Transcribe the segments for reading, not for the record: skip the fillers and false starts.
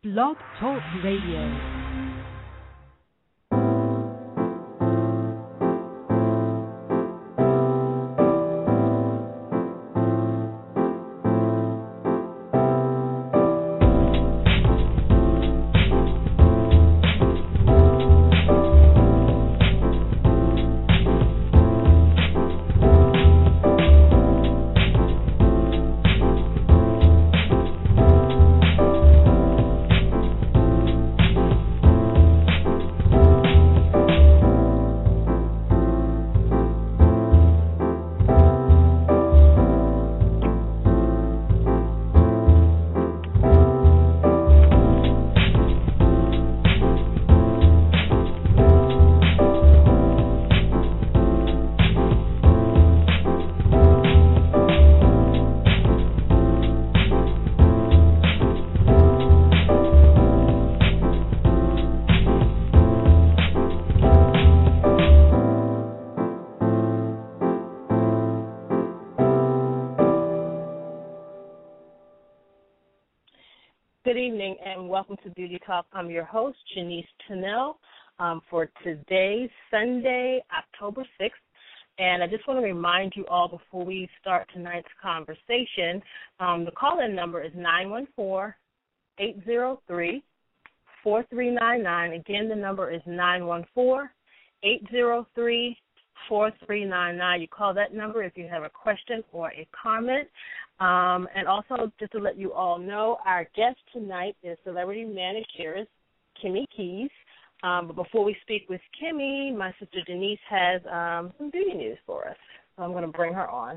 Blog Talk Radio. Good evening and welcome to Beauty Talk. I'm your host, Janice Tunnell, for today's Sunday, October 6th. And I just want to remind you all before we start tonight's conversation, the call-in number is 914-803-4399. Again, the number is 914-803-4399. You call that number if you have a question or a comment. And also, just to let you all know, our guest tonight is celebrity manicurist Kimmy Keys. But before we speak with Kimmy, my sister Denise has some beauty news for us. So I'm going to bring her on.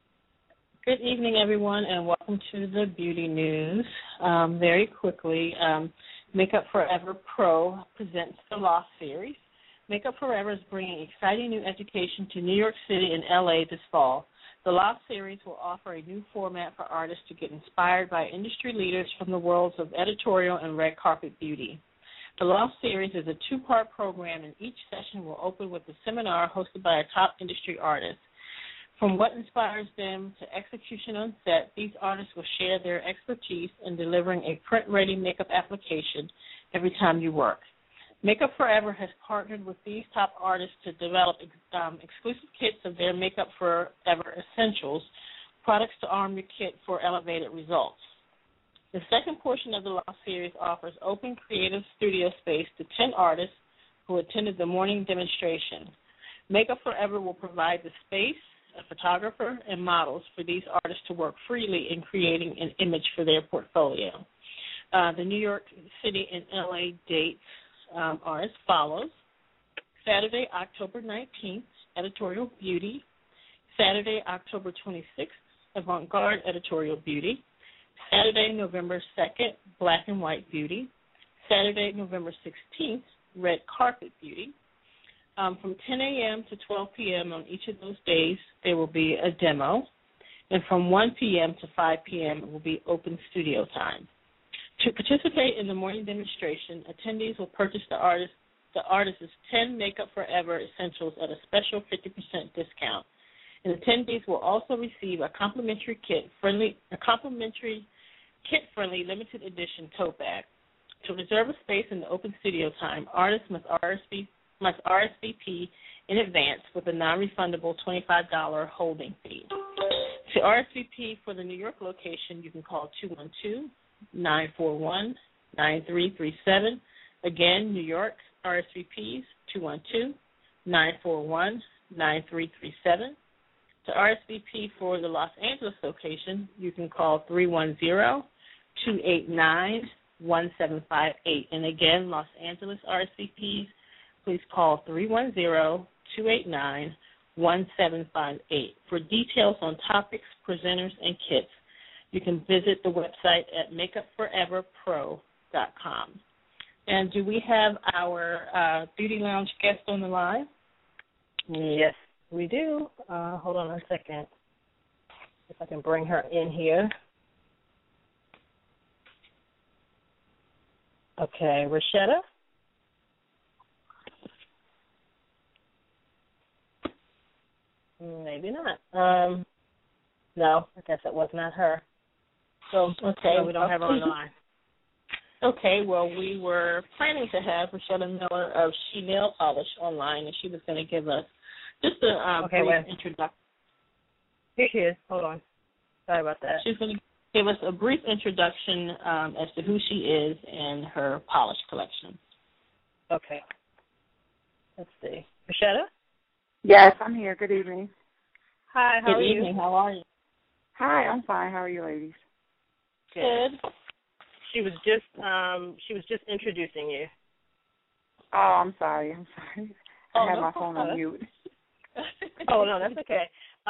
Good evening, everyone, and welcome to the beauty news. Very quickly, Makeup Forever Pro presents the Lost Series. Makeup Forever is bringing exciting new education to New York City and L.A. this fall. The Lost Series will offer a new format for artists to get inspired by industry leaders from the worlds of editorial and red carpet beauty. The Lost Series is a two-part program, and each session will open with a seminar hosted by a top industry artist. From what inspires them to execution on set, these artists will share their expertise in delivering a print-ready makeup application every time you work. Makeup Forever has partnered with these top artists to develop exclusive kits of their Makeup Forever Essentials, products to arm your kit for elevated results. The second portion of the Lost Series offers open creative studio space to 10 artists who attended the morning demonstration. Makeup Forever will provide the space, a photographer, and models for these artists to work freely in creating an image for their portfolio. The New York City and LA dates are as follows. Saturday, October 19th, Editorial Beauty. Saturday, October 26th, Avant-Garde Editorial Beauty. Saturday, November 2nd, Black and White Beauty. Saturday, November 16th, Red Carpet Beauty. From 10 a.m. to 12 p.m. on each of those days, there will be a demo. And from 1 p.m. to 5 p.m. it will be open studio time. To participate in the morning demonstration, attendees will purchase the artist's 10 Makeup Forever Essentials at a special 50% discount. And attendees will also receive a complimentary kit-friendly limited edition tote bag. To reserve a space in the open studio time, artists must RSVP in advance with a non-refundable $25 holding fee. To RSVP for the New York location, you can call 212-941-9337. Again, New York RSVPs, 212-941-9337. To RSVP for the Los Angeles location, you can call 310-289-1758. And again, Los Angeles RSVPs, please call 310-289-1758. For details on topics, presenters, and kits, you can visit the website at makeupforeverpro.com. And do we have our Beauty Lounge guest on the line? Yes, we do. Hold on a second. If I can bring her in here. Okay, Rashetta? Maybe not. No, I guess it was not her. So, okay, we don't have her on the line. Okay, well, we were planning to have Rashida Miller of She Nail Polish online, and she was going to give us just a brief introduction. Here she is. Hold on. Sorry about that. She's going to give us a brief introduction as to who she is and her polish collection. Okay. Let's see. Rashida? Yes, I'm here. Good evening. Hi, how are you? Good evening. How are you? Hi, I'm fine. How are you, ladies? Good. She was just introducing you. Oh, I'm sorry. I had no my phone on mute. Oh, no, that's okay.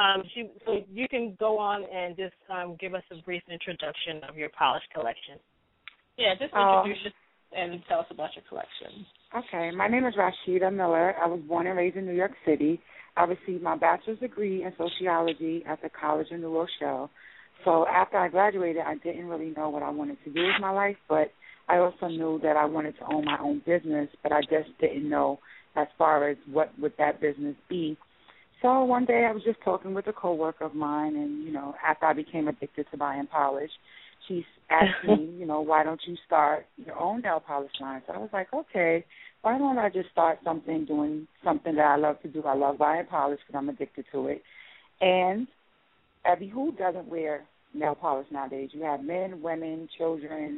So you can go on and just give us a brief introduction of your polish collection. Yeah, just introduce yourself and tell us about your collection. Okay, my name is Rashida Miller. I was born and raised in New York City. I received my bachelor's degree in sociology at the College of New Rochelle. So after I graduated, I didn't really know what I wanted to do with my life, but I also knew that I wanted to own my own business, but I just didn't know as far as what would that business be. So one day I was just talking with a coworker of mine, and, after I became addicted to buying polish, she asked me, why don't you start your own nail polish line? So I was like, okay, why don't I just start doing something that I love to do? I love buying polish because I'm addicted to it. And who doesn't wear nail polish nowadays? You have men, women, children,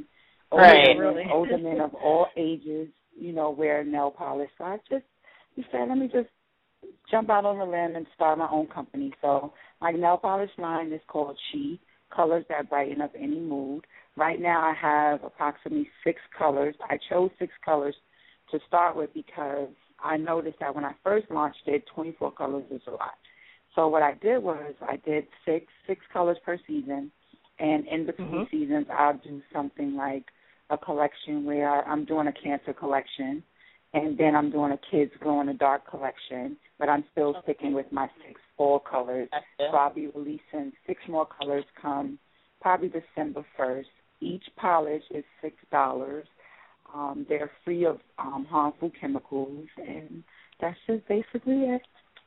older men of all ages, wear nail polish. So I said, let me just jump out on the limb and start my own company. So my nail polish line is called She, Colors That Brighten Up Any Mood. Right now I have approximately 6 colors. I chose 6 colors to start with because I noticed that when I first launched it, 24 colors is a lot. So what I did was I did six colors per season, and in between seasons I'll do something like a collection where I'm doing a cancer collection, and then I'm doing a kids glow in the dark collection, but I'm still sticking with my 6 fall colors. So I'll be releasing 6 more colors come probably December 1st. Each polish is $6. They're free of harmful chemicals, and that's just basically it.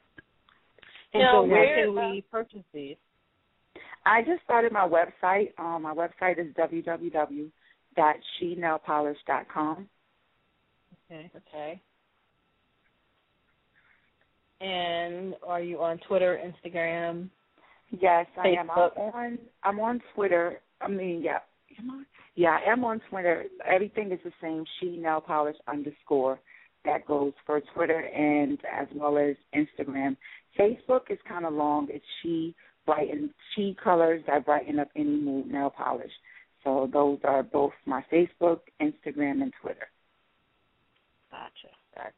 And so where can we purchase these? I just started my website. My website is www.shenailpolish.com. Okay. And are you on Twitter, Instagram? Yes, I Facebook? am. I'm on Twitter. I am on Twitter. Everything is the same, SheNailPolish_. That goes for Twitter and as well as Instagram. Facebook is kind of long. It's She Colors That Brighten Up Any Mood Nail Polish. So those are both my Facebook, Instagram, and Twitter. Gotcha.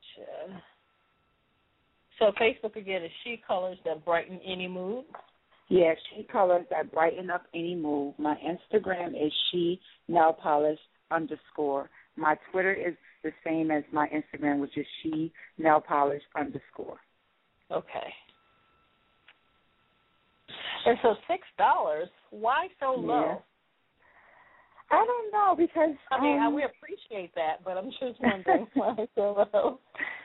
So Facebook again is She Colors That Brighten Any Mood? Yeah, She Colors That Brighten Up Any Mood. My Instagram is SheNailPolish_. My Twitter is the same as my Instagram, which is SheNailPolish_. Okay. And so $6, why so low? Yeah. I don't know because we appreciate that, but I'm just wondering why so low.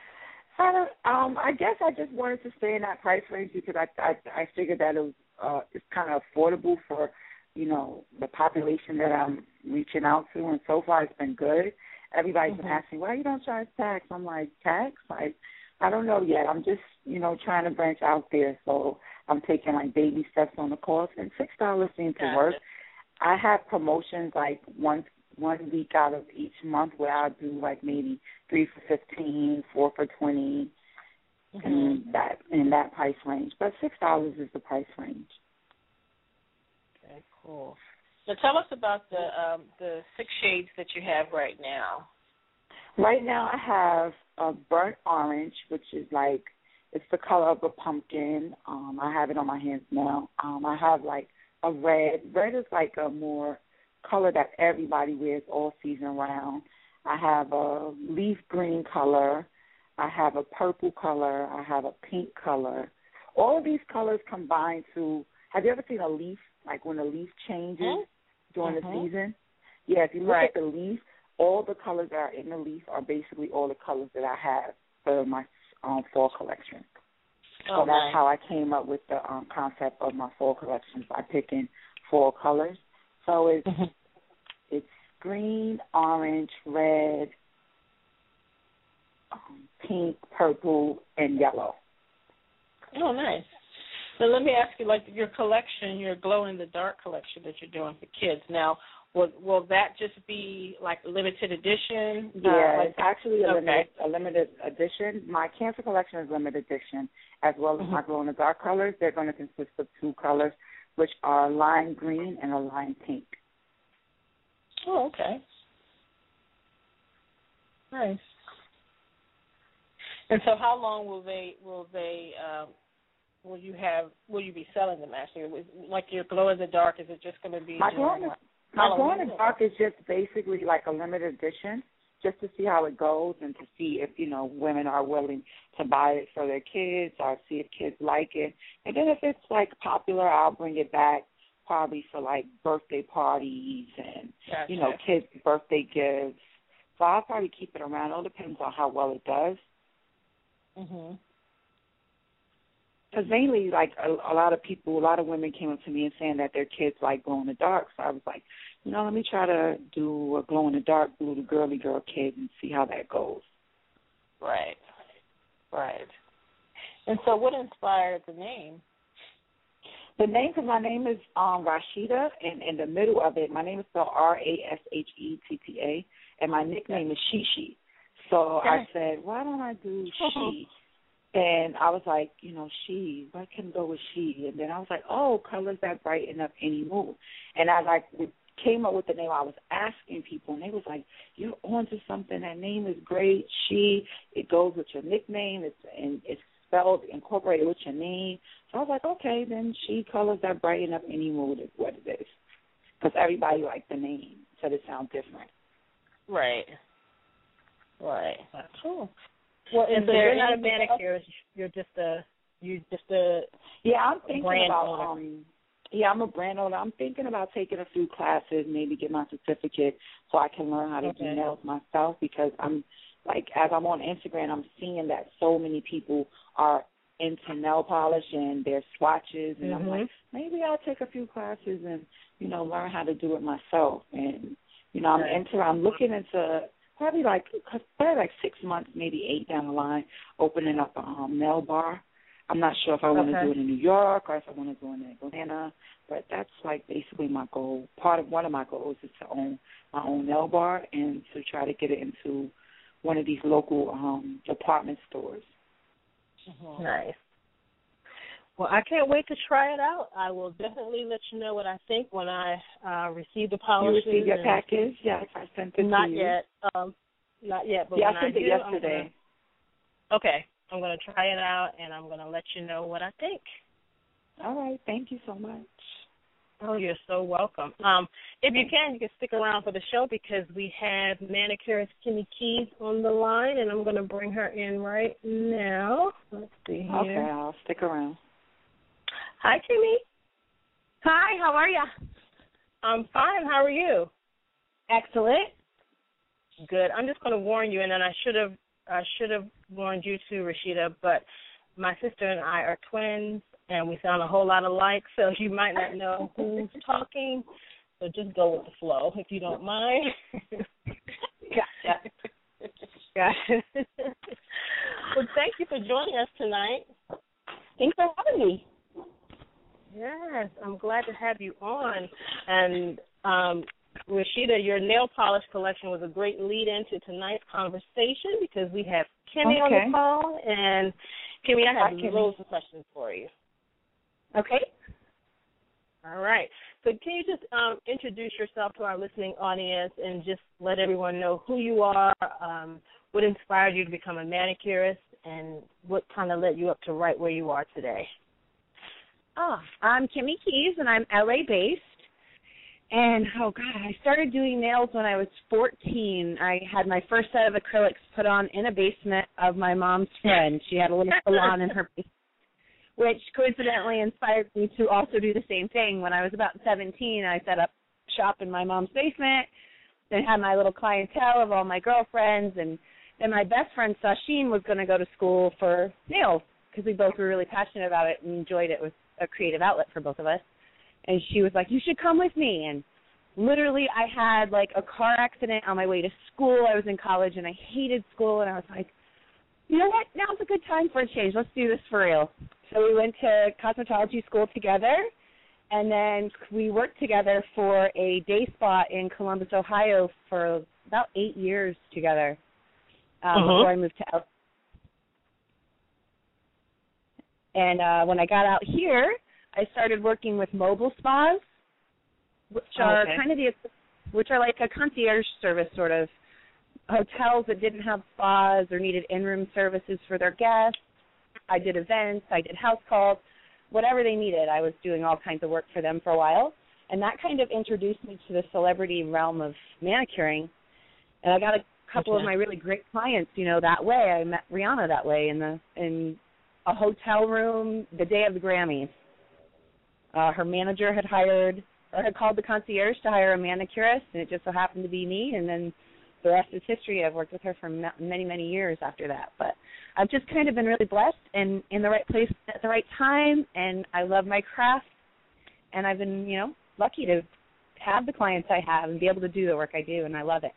I guess I just wanted to stay in that price range because I figured that it's kind of affordable for the population that I'm reaching out to, and so far it's been good. Everybody's been asking, why you don't charge tax? I'm like, tax? I don't know yet. I'm just trying to branch out there, so I'm taking baby steps on the course, and $6 seems to work. I have promotions one week out of each month where I'll do maybe 3 for $15, 4 for $20, in that price range. But $6 is the price range. Okay, cool. So tell us about the 6 shades that you have right now. Right now I have a burnt orange, which is it's the color of a pumpkin. I have it on my hands now. I have a red. Red is a more color that everybody wears all season round. I have a leaf green color. I have a purple color. I have a pink color. All of these colors combine to, have you ever seen a leaf, when a leaf changes during the season? Yeah, if you look at the leaf, all the colors that are in the leaf are basically all the colors that I have for my fall collection. So that's how I came up with the concept of my fall collection by picking fall colors. So it's green, orange, red, pink, purple, and yellow. Oh, nice. So let me ask you, like your collection, your glow-in-the-dark collection that you're doing for kids. Now, will that just be like limited edition? Yeah, it's actually a limited edition. My cancer collection is limited edition, as well as my glow-in-the-dark colors. They're going to consist of 2 colors, which are lime green and a lime pink. Oh, okay. Nice. And so, how long will you be selling them? Actually, like your glow in the dark, is it just going to be my glow in the dark is just basically like a limited edition, just to see how it goes and to see if women are willing to buy it for their kids or see if kids like it. And then if it's like popular, I'll bring it back probably for like birthday parties and kids' birthday gifts. So I'll probably keep it around. It all depends on how well it does. Mhm. Because mainly, like, a lot of women came up to me and saying that their kids like glow-in-the-dark. So I was like, let me try to do a glow-in-the-dark, do the girly girl kid and see how that goes. Right. And so what inspired the name? The name, because my name is Rashida, and in the middle of it, my name is spelled Rashetta, and my nickname is Shishi. So I said, why don't I do She? And I was like, she, what can go with she? And then I was like, colors that brighten up any mood. And I came up with the name. I was asking people, and they was like, you're on to something. That name is great. She, it goes with your nickname. It's spelled, incorporated with your name. So I was like, okay, then she, colors that brighten up any mood is what it is. Because everybody liked the name, said it sounds different. Right. Cool. Well, and so you're not a manicurist. You're just a Yeah, I'm thinking brand about owner. I'm a brand owner. I'm thinking about taking a few classes, maybe get my certificate so I can learn how to do nails myself, because I'm like, as I'm on Instagram, I'm seeing that so many people are into nail polish and their swatches, and I'm like, maybe I'll take a few classes and learn how to do it myself. And I'm looking into probably like 6 months, maybe 8 down the line, opening up a nail bar. I'm not sure if I want to do it in New York or if I want to do it in Atlanta, but that's like basically my goal. One of my goals is to own my own nail bar and to try to get it into one of these local department stores. Nice. Well, I can't wait to try it out. I will definitely let you know what I think when I receive the polishes. You received your package? Yes, I sent it to you. Not yet. But yeah, when I sent it yesterday. I'm going to try it out, and I'm going to let you know what I think. All right. Thank you so much. Oh, you're so welcome. If you can stick around for the show, because we have manicurist Kimmy Keys on the line, and I'm going to bring her in right now. Let's see here. Okay, I'll stick around. Hi, Kimmy. Hi, how are you? I'm fine. How are you? Excellent. Good. I'm just going to warn you, and then I should have warned you too, Rashida, but my sister and I are twins, and we sound a whole lot alike, so you might not know who's talking. So just go with the flow, if you don't mind. Gotcha. Well, thank you for joining us tonight. Thanks for having me. Yes, I'm glad to have you on. And Rashida, your nail polish collection was a great lead-in to tonight's conversation, because we have Kimmy on the phone. And, Kimmy, I have loads of questions for you. Okay. All right. So can you just introduce yourself to our listening audience and just let everyone know who you are, what inspired you to become a manicurist, and what kind of led you up to right where you are today? I'm Kimmy Keys, and I'm LA-based. And, I started doing nails when I was 14. I had my first set of acrylics put on in a basement of my mom's friend. She had a little salon in her basement, which coincidentally inspired me to also do the same thing. When I was about 17, I set up shop in my mom's basement, then had my little clientele of all my girlfriends, and then my best friend, Sasheen, was going to go to school for nails because we both were really passionate about it and enjoyed it. It was a creative outlet for both of us. And she was like, you should come with me. And literally I had like a car accident on my way to school. I was in college and I hated school, and I was like, you know what, now's a good time for a change. Let's do this for real. So we went to cosmetology school together, and then we worked together for a day spa in Columbus, Ohio for about 8 years together before I moved to LA. And when I got out here, I started working with mobile spas, which are kind of which are like a concierge service, sort of hotels that didn't have spas or needed in-room services for their guests. I did events, I did house calls, whatever they needed. I was doing all kinds of work for them for a while, and that kind of introduced me to the celebrity realm of manicuring. And I got a couple of my really great clients, you know, that way. I met Rihanna that way in a hotel room the day of the Grammys. Her manager had called the concierge to hire a manicurist, and it just so happened to be me. And then the rest is history. I've worked with her for many, many years after that. But I've just kind of been really blessed and in the right place at the right time, and I love my craft. And I've been, you know, lucky to have the clients I have and be able to do the work I do, and I love it.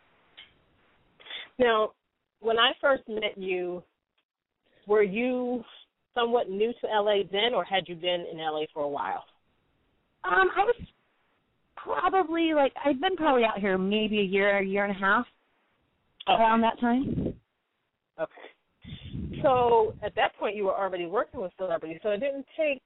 Now, when I first met you, were you somewhat new to L.A. then, or had you been in L.A. for a while? I was probably, I'd been probably out here maybe a year and a half around that time. Okay. So at that point, you were already working with celebrities, so it didn't take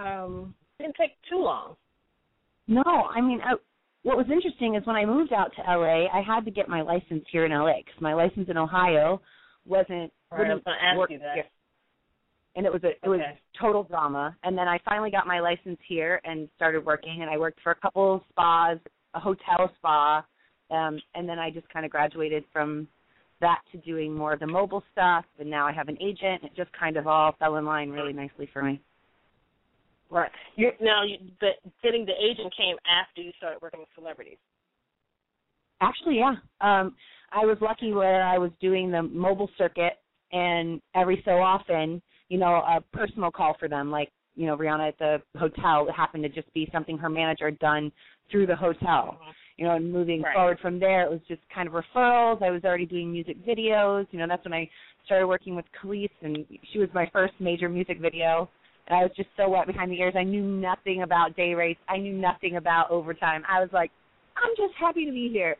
too long. No, I mean, what was interesting is when I moved out to L.A., I had to get my license here in L.A. because my license in Ohio wouldn't I was going to ask you that. Here. And it was total drama. And then I finally got my license here and started working, and I worked for a couple of spas, a hotel spa, and then I just kind of graduated from that to doing more of the mobile stuff, and now I have an agent. It just kind of all fell in line really nicely for me. Right. Getting the agent came after you started working with celebrities. Actually, yeah. I was lucky where I was doing the mobile circuit, and every so often, you know, a personal call for them, like, you know, Rihanna at the hotel, it happened to just be something her manager had done through the hotel. You know, and moving forward from there, it was just kind of referrals. I was already doing music videos. You know, that's when I started working with Khalees, and she was my first major music video. And I was just so wet behind the ears. I knew nothing about day rates. I knew nothing about overtime. I was like, I'm just happy to be here.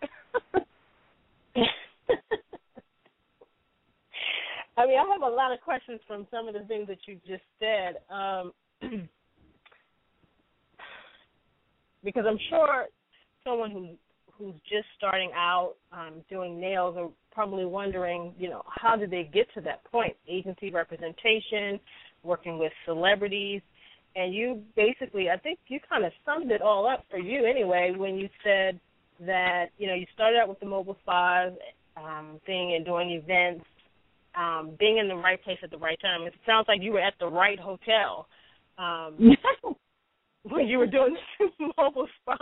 I mean, I have a lot of questions from some of the things that you just said, because I'm sure someone who's just starting out doing nails are probably wondering, you know, how did they get to that point? Agency representation, working with celebrities, and you basically, I think you kind of summed it all up for you anyway when you said that, you know, you started out with the mobile spas thing and doing events, being in the right place at the right time. It sounds like you were at the right hotel when you were doing the mobile spa.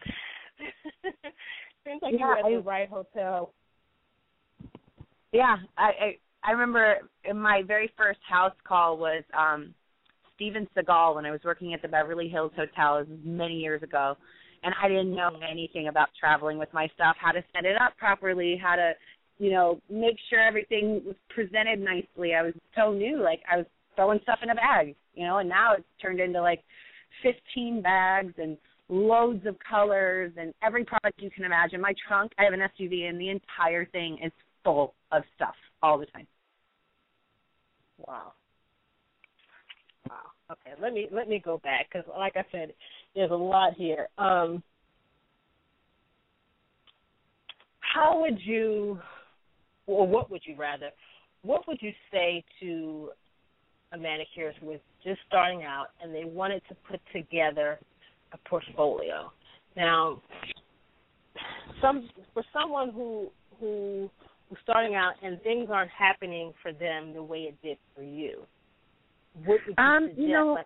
Seems like you were at the right hotel. Yeah, I remember my very first house call was Steven Seagal when I was working at the Beverly Hills Hotel. It was many years ago, and I didn't know anything about traveling with my stuff, how to set it up properly, how to, you know, make sure everything was presented nicely. I was so new, like I was throwing stuff in a bag, you know, and now it's turned into like 15 bags and loads of colors and every product you can imagine. My trunk, I have an SUV, and the entire thing is full of stuff all the time. Wow. Okay, let me go back because, like I said, there's a lot here. How would you, or what would you say to a manicurist who was just starting out and they wanted to put together a portfolio? Now, for someone who's starting out and things aren't happening for them the way it did for you, what would you suggest? You know,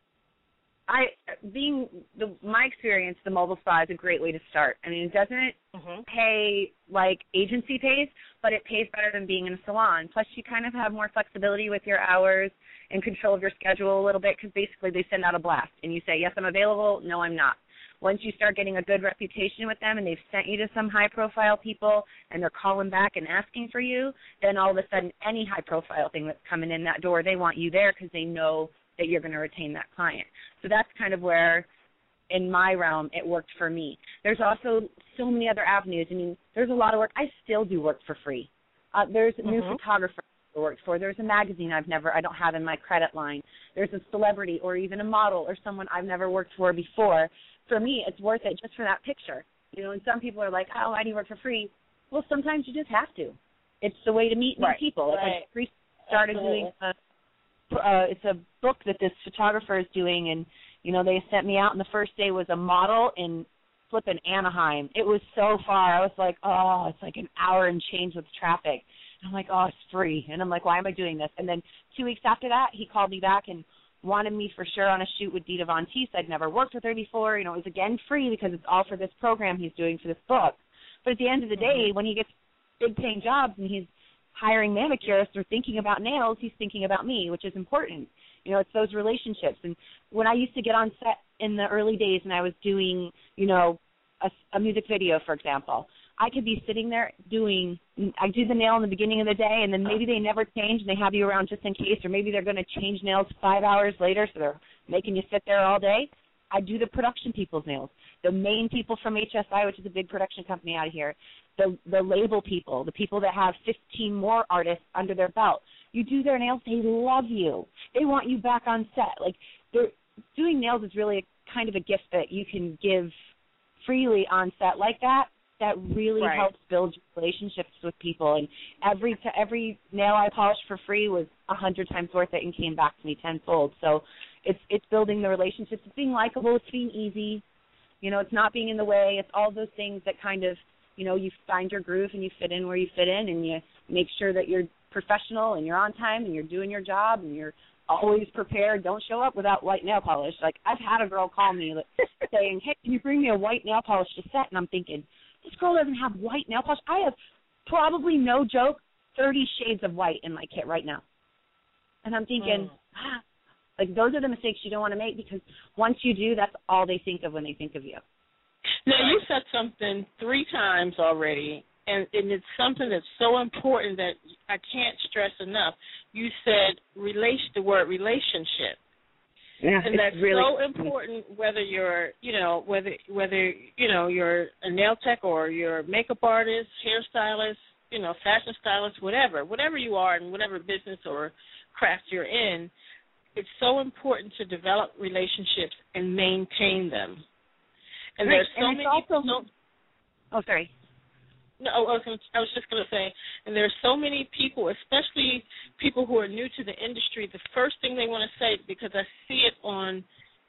my experience, the mobile spa is a great way to start. I mean, it doesn't pay like agency pays, but it pays better than being in a salon. Plus, you kind of have more flexibility with your hours and control of your schedule a little bit because basically they send out a blast and you say, yes, I'm available, no, I'm not. once you start getting a good reputation with them and they've sent you to some high-profile people and they're calling back and asking for you, then all of a sudden any high-profile thing that's coming in that door, they want you there because they know that you're going to retain that client. So that's kind of where, in my realm, it worked for me. There's also so many other avenues. I mean, there's a lot of work. I still do work for free. There's new photographers I worked for. There's a magazine I don't have in my credit line. There's a celebrity or even a model or someone I've never worked for before. For me, it's worth it just for that picture. You know, and some people are like, oh, why do you work for free? Well, sometimes you just have to. It's the way to meet new people. Like I started doing it's a book that this photographer is doing, and, you know, they sent me out, and the first day was a model in flipping Anaheim. It was so far. I was like, oh, it's like an hour and change with traffic. And I'm like, oh, it's free. And I'm like, why am I doing this? And then 2 weeks after that, he called me back and wanted me for sure on a shoot with Dita Von Teese. I'd never worked with her before. You know, it was, again, free because it's all for this program he's doing for this book. But at the end of the day, when he gets big-paying jobs and he's hiring manicurists or thinking about nails, he's thinking about me, which is important. You know, it's those relationships. And when I used to get on set in the early days and I was doing, you know, a music video, for example, I could be sitting there I do the nail in the beginning of the day, and then maybe they never change and they have you around just in case, or maybe they're going to change nails 5 hours later, so they're making you sit there all day. I do the production people's nails, the main people from HSI, which is a big production company out of here, the label people, the people that have 15 more artists under their belt. You do their nails, they love you. They want you back on set. Like, doing nails is really kind of a gift that you can give freely on set like that. That really helps build relationships with people. And every nail I polished for free was 100 times worth it and came back to me tenfold. So it's building the relationships. It's being likable. It's being easy. You know, it's not being in the way. It's all those things that kind of, you know, you find your groove and you fit in where you fit in, and you make sure that you're professional and you're on time and you're doing your job and you're always prepared. Don't show up without white nail polish. Like, I've had a girl call me saying, hey, can you bring me a white nail polish to set? And I'm thinking, this girl doesn't have white nail polish. I have probably, no joke, 30 shades of white in my kit right now. And I'm thinking, like, those are the mistakes you don't want to make, because once you do, that's all they think of when they think of you. Now, you said something 3 times already, and it's something that's so important that I can't stress enough. You said the word relationship. Yeah, and that's really so important, whether you're, whether you're a nail tech or you're a makeup artist, hairstylist, fashion stylist, whatever you are in whatever business or craft you're in, it's so important to develop relationships and maintain them. And there's so many people. Oh, sorry. No, I was just going to say, and there's so many people, especially people who are new to the industry, the first thing they want to say, because I see it on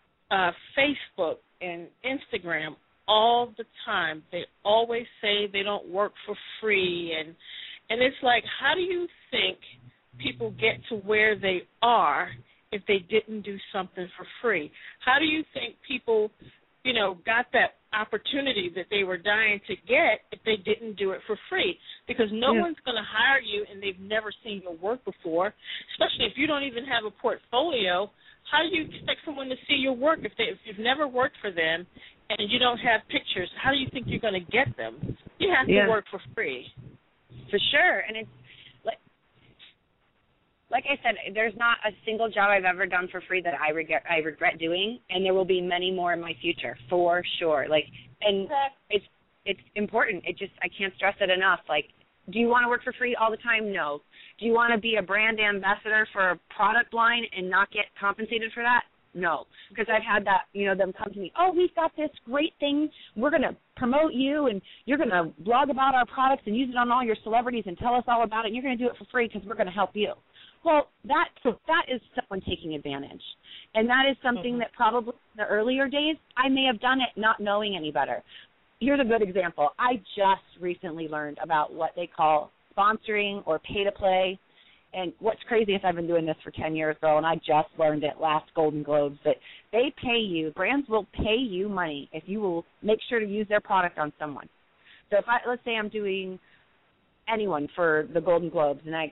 Facebook and Instagram all the time, they always say they don't work for free, and it's like, how do you think people get to where they are if they didn't do something for free? How do you think people got that opportunity that they were dying to get if they didn't do it for free? Because no one's going to hire you and they've never seen your work before, especially if you don't even have a portfolio. How do you expect someone to see your work if you've never worked for them and you don't have pictures? How do you think you're going to get them? You have to work for free. For sure. And it's like I said, there's not a single job I've ever done for free that I regret doing, and there will be many more in my future, for sure. It's important. I can't stress it enough. Like, do you want to work for free all the time? No. Do you want to be a brand ambassador for a product line and not get compensated for that? No. Because I've had that, them come to me, oh, we've got this great thing. We're going to promote you, and you're going to blog about our products and use it on all your celebrities and tell us all about it, and you're going to do it for free because we're going to help you. Well, that is someone taking advantage, and that is something that probably in the earlier days I may have done it not knowing any better. Here's a good example. I just recently learned about what they call sponsoring or pay-to-play, and what's crazy is I've been doing this for 10 years, girl, and I just learned it last Golden Globes, that they pay you, brands will pay you money if you will make sure to use their product on someone. So let's say I'm doing anyone for the Golden Globes, and I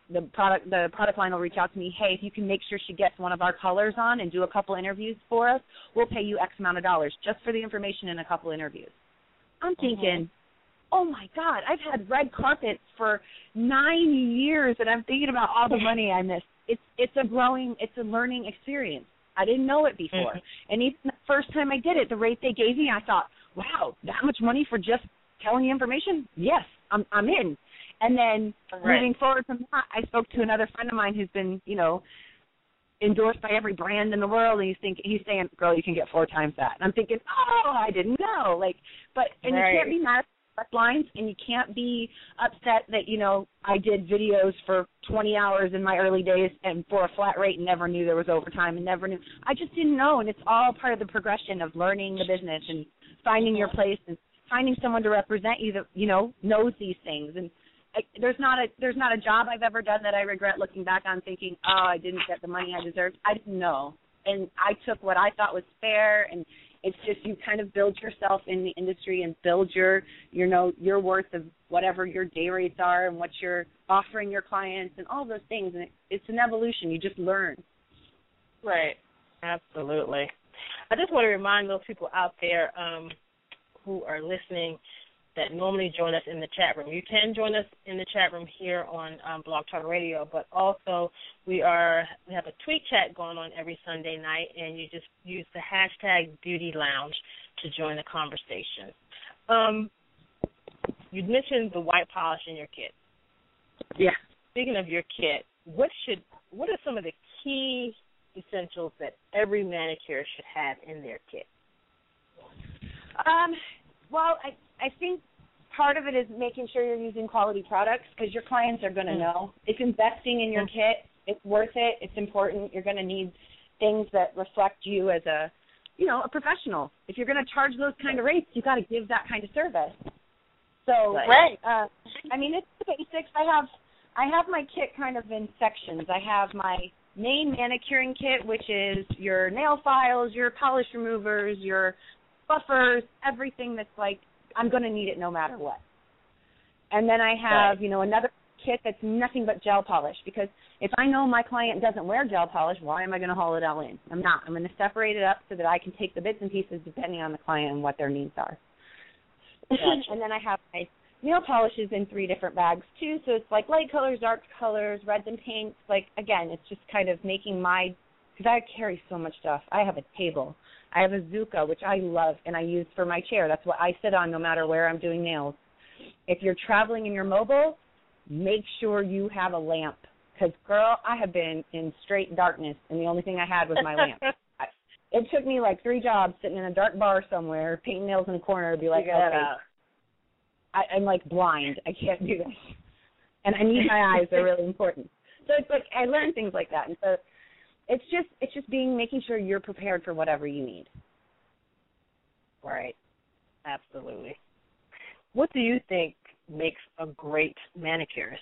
the product line will reach out to me, hey, if you can make sure she gets one of our colors on and do a couple interviews for us, we'll pay you X amount of dollars just for the information and a couple interviews. I'm thinking, oh, my God, I've had red carpets for 9 years, and I'm thinking about all the money I missed. It's a learning experience. I didn't know it before. And even the first time I did it, the rate they gave me, I thought, wow, that much money for just telling you information? Yes, I'm in. And then moving forward from that, I spoke to another friend of mine who's been, endorsed by every brand in the world, and he's saying, girl, you can get 4 times that. And I'm thinking, oh, I didn't know. You can't be mad at direct lines, and you can't be upset that, I did videos for 20 hours in my early days and for a flat rate and never knew there was overtime and never knew. I just didn't know, and it's all part of the progression of learning the business and finding your place and finding someone to represent you that, knows these things. And there's not a job I've ever done that I regret looking back on thinking, oh, I didn't get the money I deserved. I didn't know. And I took what I thought was fair, and it's just you kind of build yourself in the industry and build your worth of whatever your day rates are and what you're offering your clients and all those things. And it's an evolution. You just learn. Right. Absolutely. I just want to remind those people out there who are listening that normally join us in the chat room. You can join us in the chat room here on Blog Talk Radio, but also we have a tweet chat going on every Sunday night, and you just use the hashtag Beauty Lounge to join the conversation. You mentioned the white polish in your kit. Yeah. Speaking of your kit, what are some of the key essentials that every manicurist should have in their kit? Well, I think part of it is making sure you're using quality products because your clients are going to know. If investing in your kit, it's worth it. It's important. You're going to need things that reflect you as a professional. If you're going to charge those kind of rates, you got to give that kind of service. So, it's the basics. I have my kit kind of in sections. I have my main manicuring kit, which is your nail files, your polish removers, your buffers, everything that's I'm going to need it no matter what. And then I have, another kit that's nothing but gel polish because if I know my client doesn't wear gel polish, why am I going to haul it all in? I'm not. I'm going to separate it up so that I can take the bits and pieces depending on the client and what their needs are. And then I have my nail polishes in 3 different bags too, so it's light colors, dark colors, reds and pinks. Again, it's just kind of making because I carry so much stuff. I have a table. I have a Zuka, which I love, and I use for my chair. That's what I sit on no matter where I'm doing nails. If you're traveling and you're mobile, make sure you have a lamp. Because, girl, I have been in straight darkness, and the only thing I had was my lamp. It took me 3 jobs sitting in a dark bar somewhere, painting nails in a corner to be like, okay, I'm blind. I can't do this. And I need my eyes. They're really important. So it's I learned things like that. And so it's just making sure you're prepared for whatever you need. Right. Absolutely. What do you think makes a great manicurist?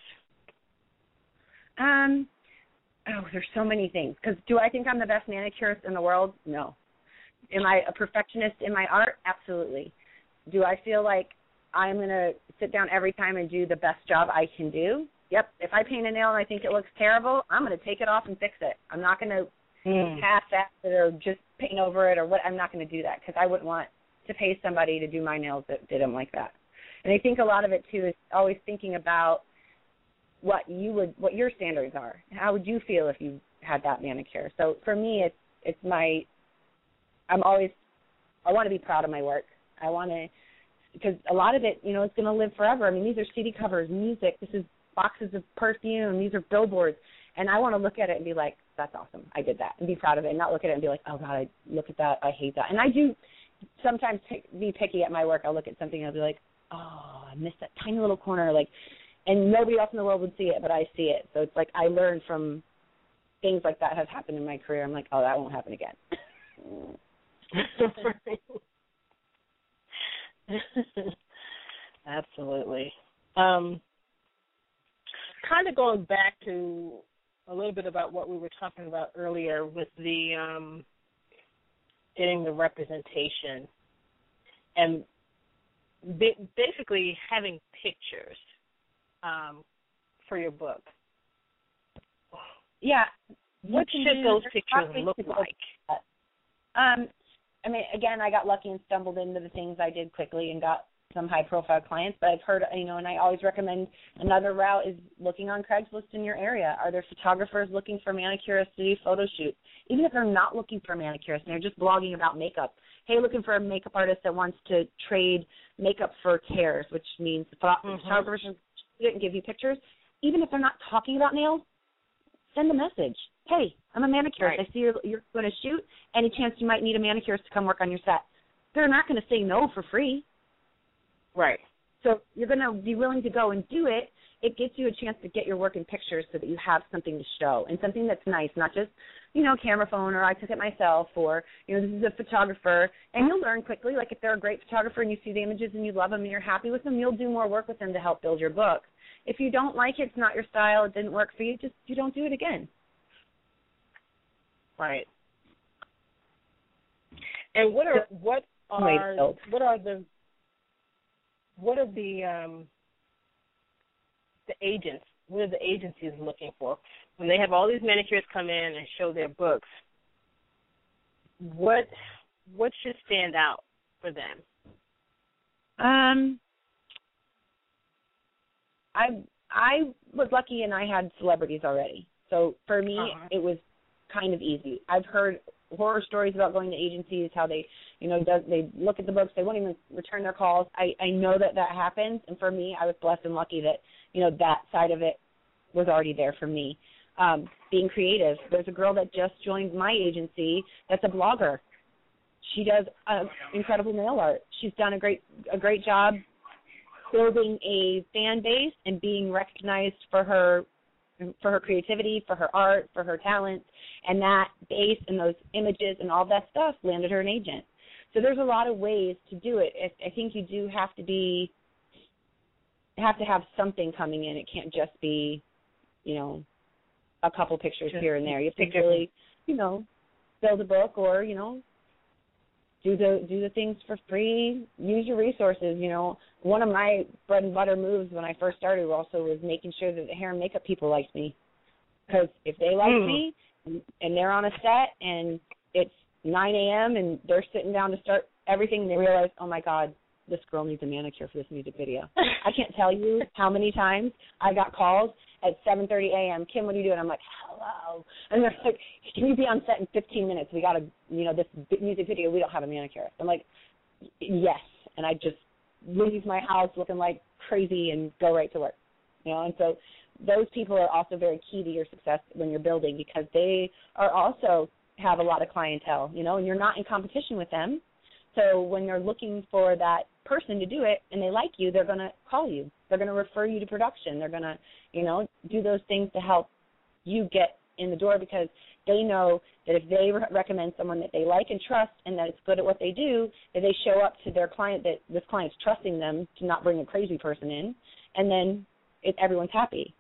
There's so many things. Because do I think I'm the best manicurist in the world? No. Am I a perfectionist in my art? Absolutely. Do I feel like I'm going to sit down every time and do the best job I can do? Yep. If I paint a nail and I think it looks terrible, I'm going to take it off and fix it. I'm not going to half-ass it or just paint over it or what. I'm not going to do that because I wouldn't want to pay somebody to do my nails that did them like that. And I think a lot of it, too, is always thinking about what your standards are. How would you feel if you had that manicure? So for me, I want to be proud of my work. I want to, because a lot of it, it's going to live forever. I mean, these are CD covers, music, this is boxes of perfume, these are billboards, and I want to look at it and be like, that's awesome, I did that, and be proud of it, and not look at it and be like, oh, God, look at that, I hate that. And I do sometimes be picky at my work. I'll look at something and I'll be like, oh, I missed that tiny little corner, and nobody else in the world would see it, but I see it. So it's I learn from things like that have happened in my career. I'm like, oh, that won't happen again. Absolutely. Kind of going back to a little bit about what we were talking about earlier with the getting the representation and basically having pictures for your book. Yeah. What should those pictures look like? I mean, again, I got lucky and stumbled into the things I did quickly and got some high-profile clients, but I've heard, and I always recommend another route is looking on Craigslist in your area. Are there photographers looking for manicurists to do photo shoots? Even if they're not looking for manicurists and they're just blogging about makeup. Hey, looking for a makeup artist that wants to trade makeup for tears, which means photographers can give you pictures. Even if they're not talking about nails, send a message. Hey, I'm a manicurist. I see you're going to shoot. Any chance you might need a manicurist to come work on your set? They're not going to say no for free. Right. So you're going to be willing to go and do it. It gets you a chance to get your work in pictures so that you have something to show and something that's nice, not just, camera phone or I took it myself or, this is a photographer. And you'll learn quickly, like if they're a great photographer and you see the images and you love them and you're happy with them, you'll do more work with them to help build your book. If you don't like it, it's not your style, it didn't work for you, you don't do it again. Right. And what are the agents? What are the agencies looking for when they have all these manicurists come in and show their books? What should stand out for them? I was lucky and I had celebrities already. So for me, it was kind of easy. I've heard horror stories about going to agencies, how they, they look at the books, they won't even return their calls. I know that happens, and for me, I was blessed and lucky that, that side of it was already there for me. Being creative. There's a girl that just joined my agency that's a blogger. She does incredible nail art. She's done a great job building a fan base and being recognized for her creativity, for her art, for her talent, and that base and those images and all that stuff landed her an agent. So there's a lot of ways to do it. I think you do have to have something coming in. It can't just be, a couple pictures here and there. You have to really, build a book or, do the things for free, use your resources. One of my bread and butter moves when I first started also was making sure that the hair and makeup people liked me. Because if they like me and they're on a set and it's 9 a.m. and they're sitting down to start everything and they realize, oh, my God, this girl needs a manicure for this music video. I can't tell you how many times I got calls at 7:30 a.m. Kim, what are you doing? I'm like, hello. And they're like, can you be on set in 15 minutes? We got this music video. We don't have a manicurist. I'm like, yes. And I just leave my house looking like crazy and go right to work. And so those people are also very key to your success when you're building because they are also have a lot of clientele, and you're not in competition with them. So when they're looking for that person to do it and they like you, they're going to call you. They're going to refer you to production. They're going to, do those things to help you get in the door because they know that if they recommend someone that they like and trust and that it's good at what they do, that they show up to their client, that this client's trusting them to not bring a crazy person in, and then everyone's happy.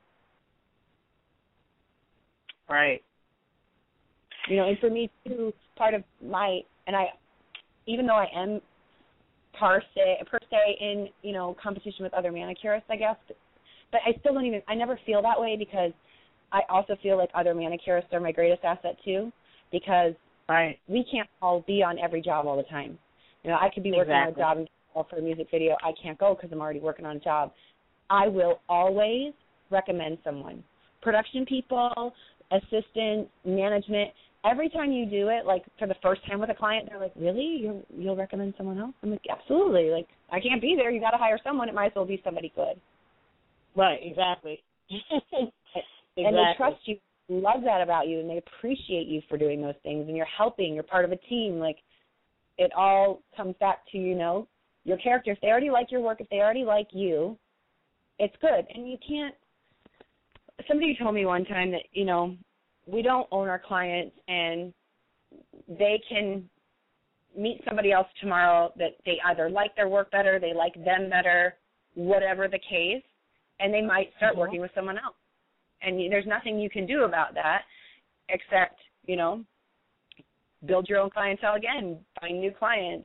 Right. And for me, too, part of even though I am per se in, competition with other manicurists, I guess, but I still I never feel that way because I also feel like other manicurists are my greatest asset too because we can't all be on every job all the time. I could be working on a job and for a music video. I can't go because I'm already working on a job. I will always recommend someone. Production people, assistants, management, every time you do it, like for the first time with a client, they're like, really? You'll recommend someone else? I'm like, absolutely. Like, I can't be there. You got to hire someone. It might as well be somebody good. Right, exactly. And they trust you, love that about you, and they appreciate you for doing those things, and you're helping. You're part of a team. Like, it all comes back to, your character. If they already like your work, if they already like you, it's good. And you can't – somebody told me one time that, we don't own our clients, and they can meet somebody else tomorrow that they either like their work better, they like them better, whatever the case, and they might start working with someone else. And there's nothing you can do about that except, build your own clientele again, find new clients,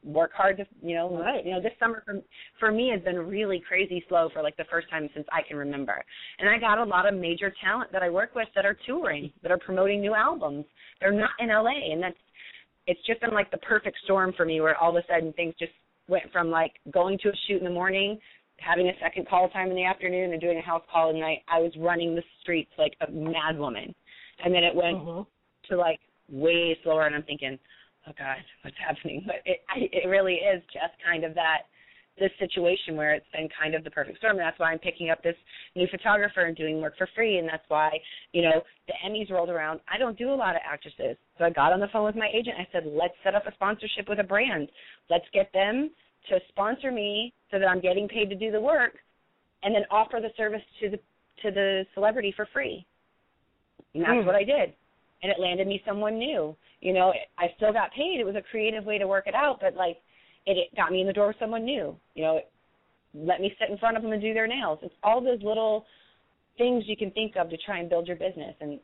work hard to, right. This summer for me has been really crazy slow for like the first time since I can remember. And I got a lot of major talent that I work with that are touring, that are promoting new albums. They're not in LA, and it's just been like the perfect storm for me, where all of a sudden things just went from like going to a shoot in the morning, having a second call time in the afternoon, and doing a house call at night. I was running the streets like a mad woman. And then it went to like way slower, and I'm thinking, oh God, what's happening? But it really is just kind of this situation where it's been kind of the perfect storm. And that's why I'm picking up this new photographer and doing work for free. And that's why, the Emmys rolled around. I don't do a lot of actresses. So I got on the phone with my agent. I said, let's set up a sponsorship with a brand. Let's get them to sponsor me so that I'm getting paid to do the work, and then offer the service to the celebrity for free. And that's what I did. And it landed me someone new. I still got paid. It was a creative way to work it out, but, like, it got me in the door with someone new. It let me sit in front of them and do their nails. It's all those little things you can think of to try and build your business. And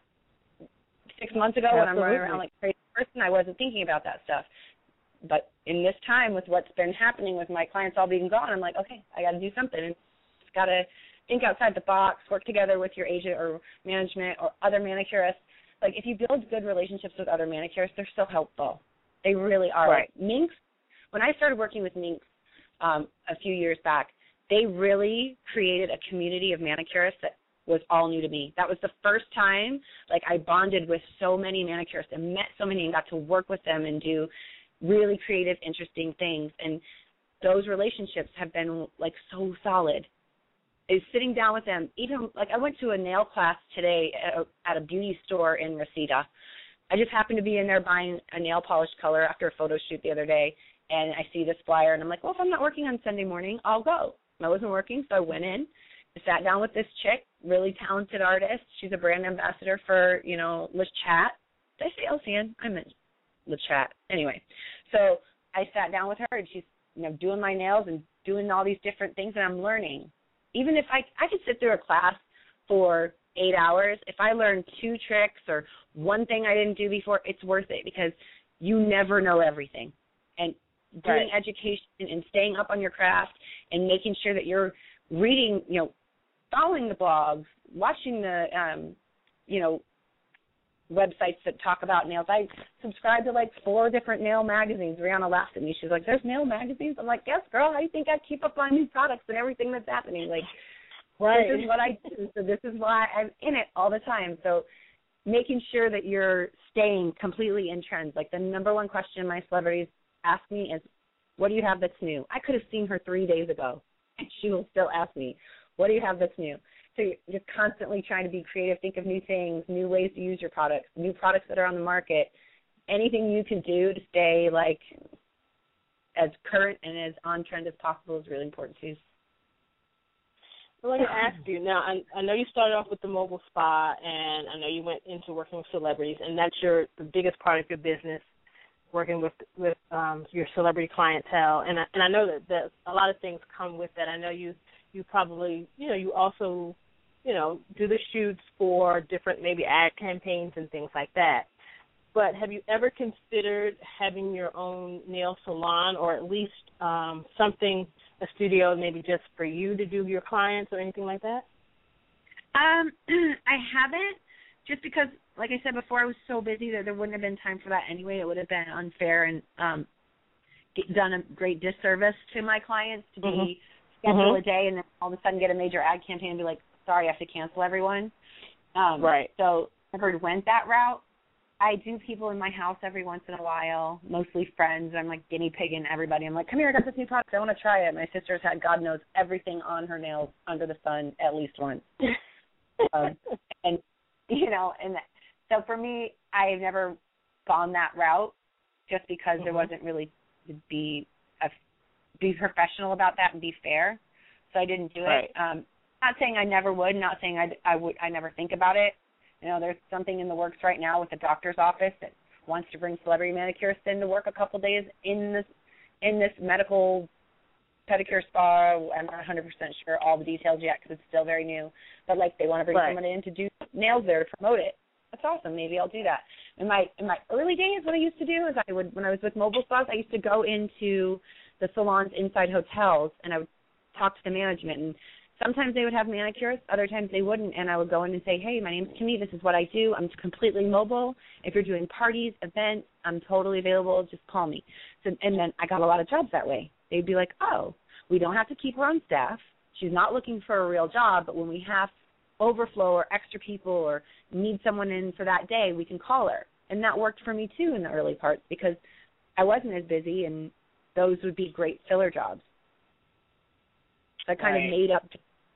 6 months ago, when I'm running around like a crazy person, I wasn't thinking about that stuff. But in this time, with what's been happening with my clients all being gone, I'm like, okay, I got to do something. And just got to think outside the box, work together with your agent or management or other manicurists. Like, if you build good relationships with other manicurists, they're so helpful. They really are. Right. Like Minx, when I started working with Minx a few years back, they really created a community of manicurists that was all new to me. That was the first time, like, I bonded with so many manicurists and met so many and got to work with them and do really creative, interesting things. And those relationships have been, like, so solid. Is sitting down with them, even, like, I went to a nail class today at a beauty store in Reseda. I just happened to be in there buying a nail polish color after a photo shoot the other day, and I see this flyer, and I'm like, well, if I'm not working on Sunday morning, I'll go. I wasn't working, so I went in, sat down with this chick, really talented artist. She's a brand ambassador for, Le Chat. Did I say LCN? I meant Le Chat. Anyway, so I sat down with her, and she's, doing my nails and doing all these different things, and I'm learning. Even if I could sit through a class for 8 hours, if I learn 2 tricks or one thing I didn't do before, it's worth it, because you never know everything. And doing education and staying up on your craft and making sure that you're reading, following the blogs, watching the, websites that talk about nails. I subscribe to like 4 different nail magazines. Rihanna laughed at me. She's like, there's nail magazines? I'm like, yes, girl. How do you think I keep up on new products and everything that's happening? Like, This is what I do. So this is why I'm in it all the time. So making sure that you're staying completely in trends. Like, the number one question my celebrities ask me is, what do you have that's new? I could have seen her 3 days ago, and she will still ask me, what do you have that's new? So you're constantly trying to be creative, think of new things, new ways to use your products, new products that are on the market. Anything you can do to stay, like, as current and as on trend as possible is really important too. Well, let me ask you now. I know you started off with the mobile spa, and I know you went into working with celebrities, and that's the biggest part of your business, working with your celebrity clientele. And I know that a lot of things come with that. I know you probably you also do the shoots for different maybe ad campaigns and things like that. But have you ever considered having your own nail salon, or at least a studio maybe just for you to do your clients or anything like that? I haven't, just because, like I said before, I was so busy that there wouldn't have been time for that anyway. It would have been unfair and done a great disservice to my clients to be schedule a day and then all of a sudden get a major ad campaign and be like, sorry, I have to cancel everyone. Right. So I never went that route. I do people in my house every once in a while, mostly friends. I'm like guinea pigging everybody. I'm like, come here, I got this new product. I want to try it. My sister's had, God knows, everything on her nails under the sun at least once. And so for me, I've never gone that route just because there wasn't really to be professional about that and be fair. So I didn't do it. Not saying I never would, not saying I never think about it. There's something in the works right now with the doctor's office that wants to bring celebrity manicurists in to work a couple days in this medical pedicure spa. I'm not 100% sure all the details yet because it's still very new. But, like, they want to bring someone in to do nails there to promote it. that's awesome. Maybe I'll do that. In my early days, what I used to do is when I was with Mobile Spas, I used to go into the salons inside hotels, and I would talk to the management. And sometimes they would have manicurists, other times they wouldn't. And I would go in and say, hey, my name's Kimmy. This is what I do. I'm completely mobile. If you're doing parties, events, I'm totally available. Just call me. So, and then I got a lot of jobs that way. They'd be like, oh, we don't have to keep her on staff. She's not looking for a real job, but when we have overflow or extra people or need someone in for that day, we can call her. And that worked for me, too, in the early parts because I wasn't as busy, and those would be great filler jobs. So I kind of made up.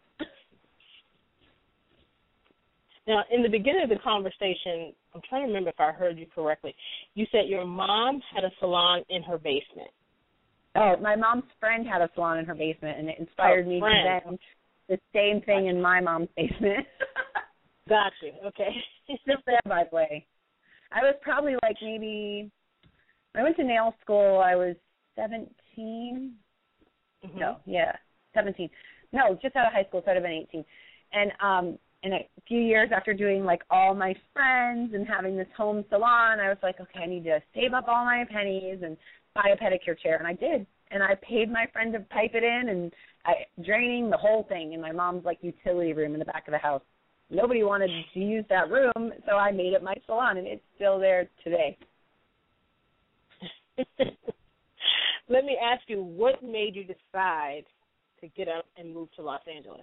Now, in the beginning of the conversation, I'm trying to remember if I heard you correctly. You said your mom had a salon in her basement. Oh, my mom's friend had a salon in her basement, and it inspired me to then the same thing in my mom's basement. Got you. Okay. Still there, by the way. I was probably like maybe, when I went to nail school, I was 17. Mm-hmm. No, yeah, 17. No, just out of high school, so I'd have been 18. And in a few years after doing like all my friends and having this home salon, I was like, okay, I need to save up all my pennies and buy a pedicure chair, and I did. And I paid my friend to pipe it in, and draining the whole thing in my mom's like utility room in the back of the house. Nobody wanted to use that room, so I made it my salon, and it's still there today. Let me ask you, what made you decide to get up and move to Los Angeles?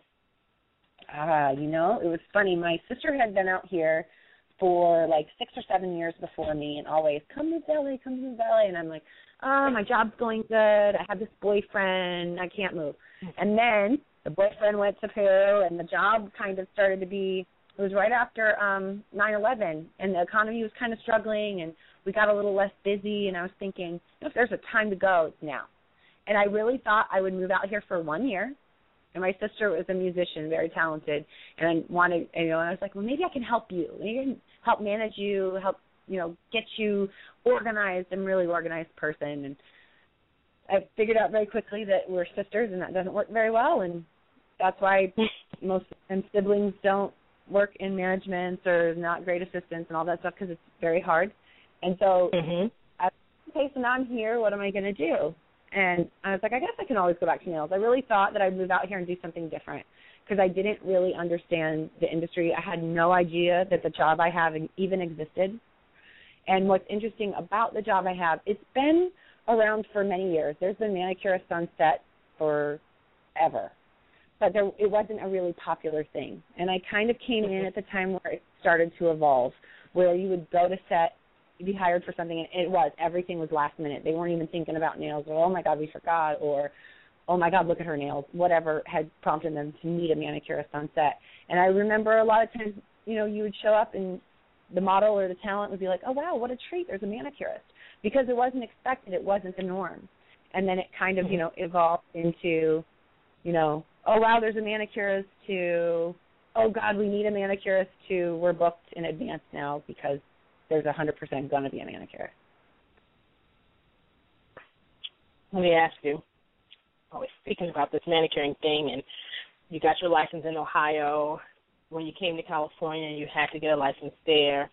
It was funny. My sister had been out here for like 6 or 7 years before me and always, come to LA. And I'm like, oh, my job's going good. I have this boyfriend. I can't move. And then the boyfriend went to Peru, and the job kind of started to be, it was right after 9/11, and the economy was kind of struggling, and we got a little less busy, and I was thinking, if there's a time to go, it's now. And I really thought I would move out here for 1 year. And my sister was a musician, very talented, and I wanted, and I was like, well, maybe I can help you. Maybe I can help manage you, help, get you organized. I'm a really organized person. And I figured out very quickly that we're sisters, and that doesn't work very well. And that's why most siblings don't work in management or not great assistants and all that stuff, because it's very hard. And so I was like, okay, so now I'm here. What am I going to do? And I was like, I guess I can always go back to nails. I really thought that I'd move out here and do something different because I didn't really understand the industry. I had no idea that the job I have even existed. And what's interesting about the job I have, it's been around for many years. There's been manicurists on set forever. But it wasn't a really popular thing. And I kind of came in at the time where it started to evolve, where you would go to set, be hired for something, and everything was last minute. They weren't even thinking about nails, or, oh, my God, we forgot, or, oh, my God, look at her nails, whatever had prompted them to meet a manicurist on set. And I remember a lot of times, you would show up, and the model or the talent would be like, oh, wow, what a treat, there's a manicurist, because it wasn't expected, it wasn't the norm. And then it kind of, evolved into, oh, wow, there's a manicurist, to, oh, God, we need a manicurist, to, we're booked in advance now because there's 100% going to be a manicurist. Let me ask you, I was speaking about this manicuring thing, and you got your license in Ohio. When you came to California, you had to get a license there.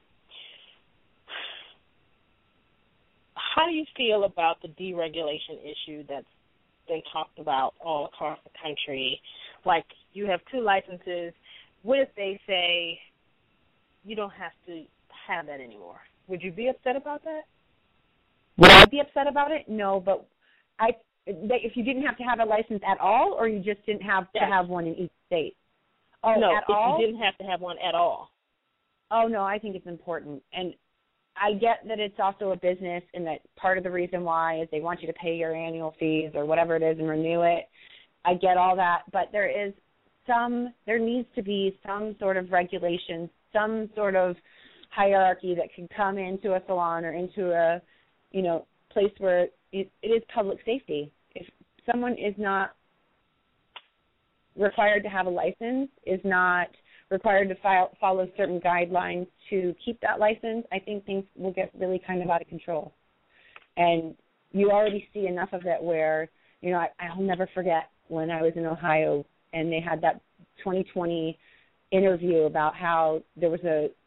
How do you feel about the deregulation issue that's been talked about all across the country? Like, you have 2 licenses. What if they say you don't have to have that anymore? Would you be upset about that? Would I be upset about it? No, but if you didn't have to have a license at all, or you just didn't have to have one in each state? Oh, no, at all? You didn't have to have one at all. Oh, no, I think it's important. And I get that it's also a business, and that part of the reason why is they want you to pay your annual fees or whatever it is and renew it. I get all that, but there needs to be some sort of regulation, some sort of hierarchy that can come into a salon or into a, place where it is public safety. If someone is not required to have a license, is not required to follow certain guidelines to keep that license, I think things will get really kind of out of control. And you already see enough of it where, I'll never forget when I was in Ohio and they had that 2020 interview about how there was a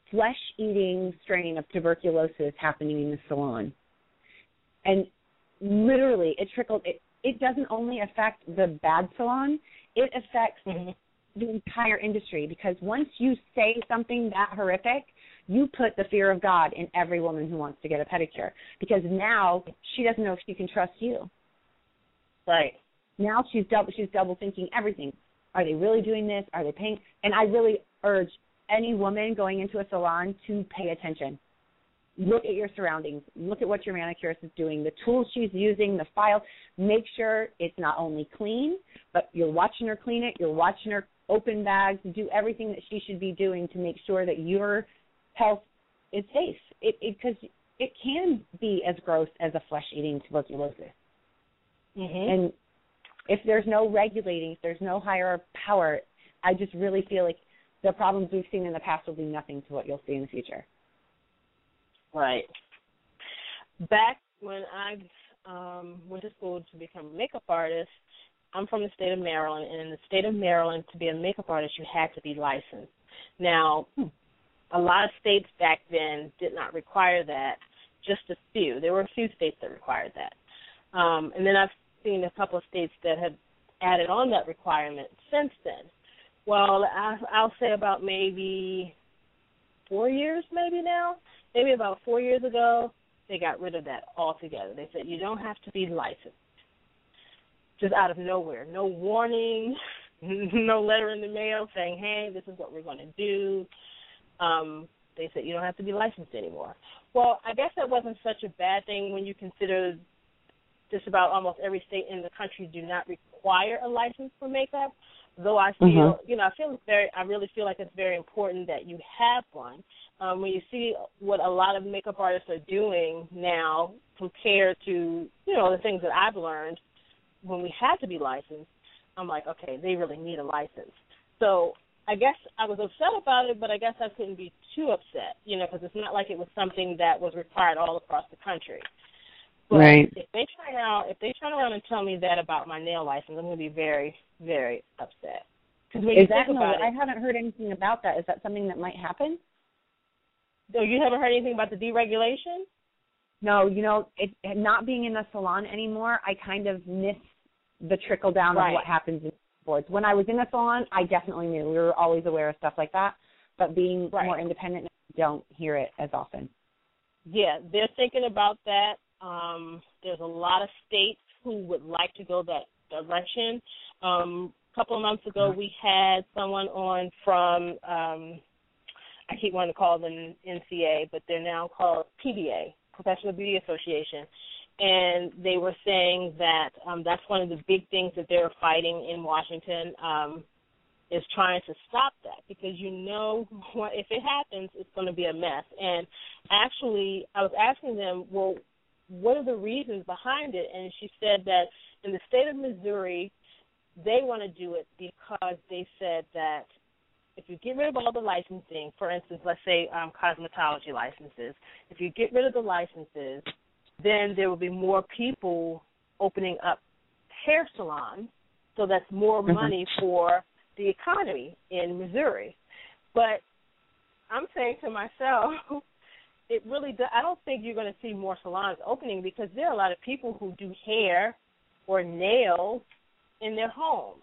flesh-eating strain of tuberculosis happening in the salon. And literally, it trickled. It doesn't only affect the bad salon, it affects the entire industry, because once you say something that horrific, you put the fear of God in every woman who wants to get a pedicure, because now she doesn't know if she can trust you. Right. Now she's double thinking everything. Are they really doing this? Are they paying? And I really urge any woman going into a salon to pay attention. Look at your surroundings. Look at what your manicurist is doing, the tools she's using, the file. Make sure it's not only clean, but you're watching her clean it. You're watching her open bags, do everything that she should be doing to make sure that your health is safe. Because it can be as gross as a flesh-eating tuberculosis. And if there's no regulating, if there's no higher power, I just really feel like the problems we've seen in the past will be nothing to what you'll see in the future. Right. Back when I went to school to become a makeup artist, I'm from the state of Maryland, and in the state of Maryland, to be a makeup artist, you had to be licensed. Now, a lot of states back then did not require that, just a few. There were a few states that required that. And then I've seen a couple of states that have added on that requirement since then. Well, I'll say about maybe 4 years maybe now. Maybe about 4 years ago, they got rid of that altogether. They said you don't have to be licensed. Just out of nowhere. No warning, no letter in the mail saying, hey, this is what we're going to do. They said you don't have to be licensed anymore. Well, I guess that wasn't such a bad thing when you consider just about almost every state in the country do not require a license for makeup. Though I feel, I really feel like it's very important that you have one. When you see what a lot of makeup artists are doing now compared to, the things that I've learned when we had to be licensed, I'm like, okay, they really need a license. So I guess I was upset about it, but I guess I couldn't be too upset, because it's not like it was something that was required all across the country. But right. If they turn around and tell me that about my nail license, I'm going to be very, very upset. Because when you think about it, I haven't heard anything about that. Is that something that might happen? No, you haven't heard anything about the deregulation? No, it not being in the salon anymore, I kind of miss the trickle down of what happens in boards. When I was in the salon, I definitely knew. We were always aware of stuff like that. But being more independent, I don't hear it as often. Yeah, they're thinking about that. There's a lot of states who would like to go that direction. A couple of months ago, we had someone on from, I keep wanting to call them NCA, but they're now called PBA, Professional Beauty Association. And they were saying that that's one of the big things that they're fighting in Washington, is trying to stop that, because if it happens, it's going to be a mess. And actually, I was asking them, well, what are the reasons behind it? And she said that in the state of Missouri, they want to do it because they said that if you get rid of all the licensing, for instance, let's say cosmetology licenses, if you get rid of the licenses, then there will be more people opening up hair salons, so that's more money for the economy in Missouri. But I'm saying to myself, it really does, I don't think you're going to see more salons opening, because there are a lot of people who do hair or nails in their homes,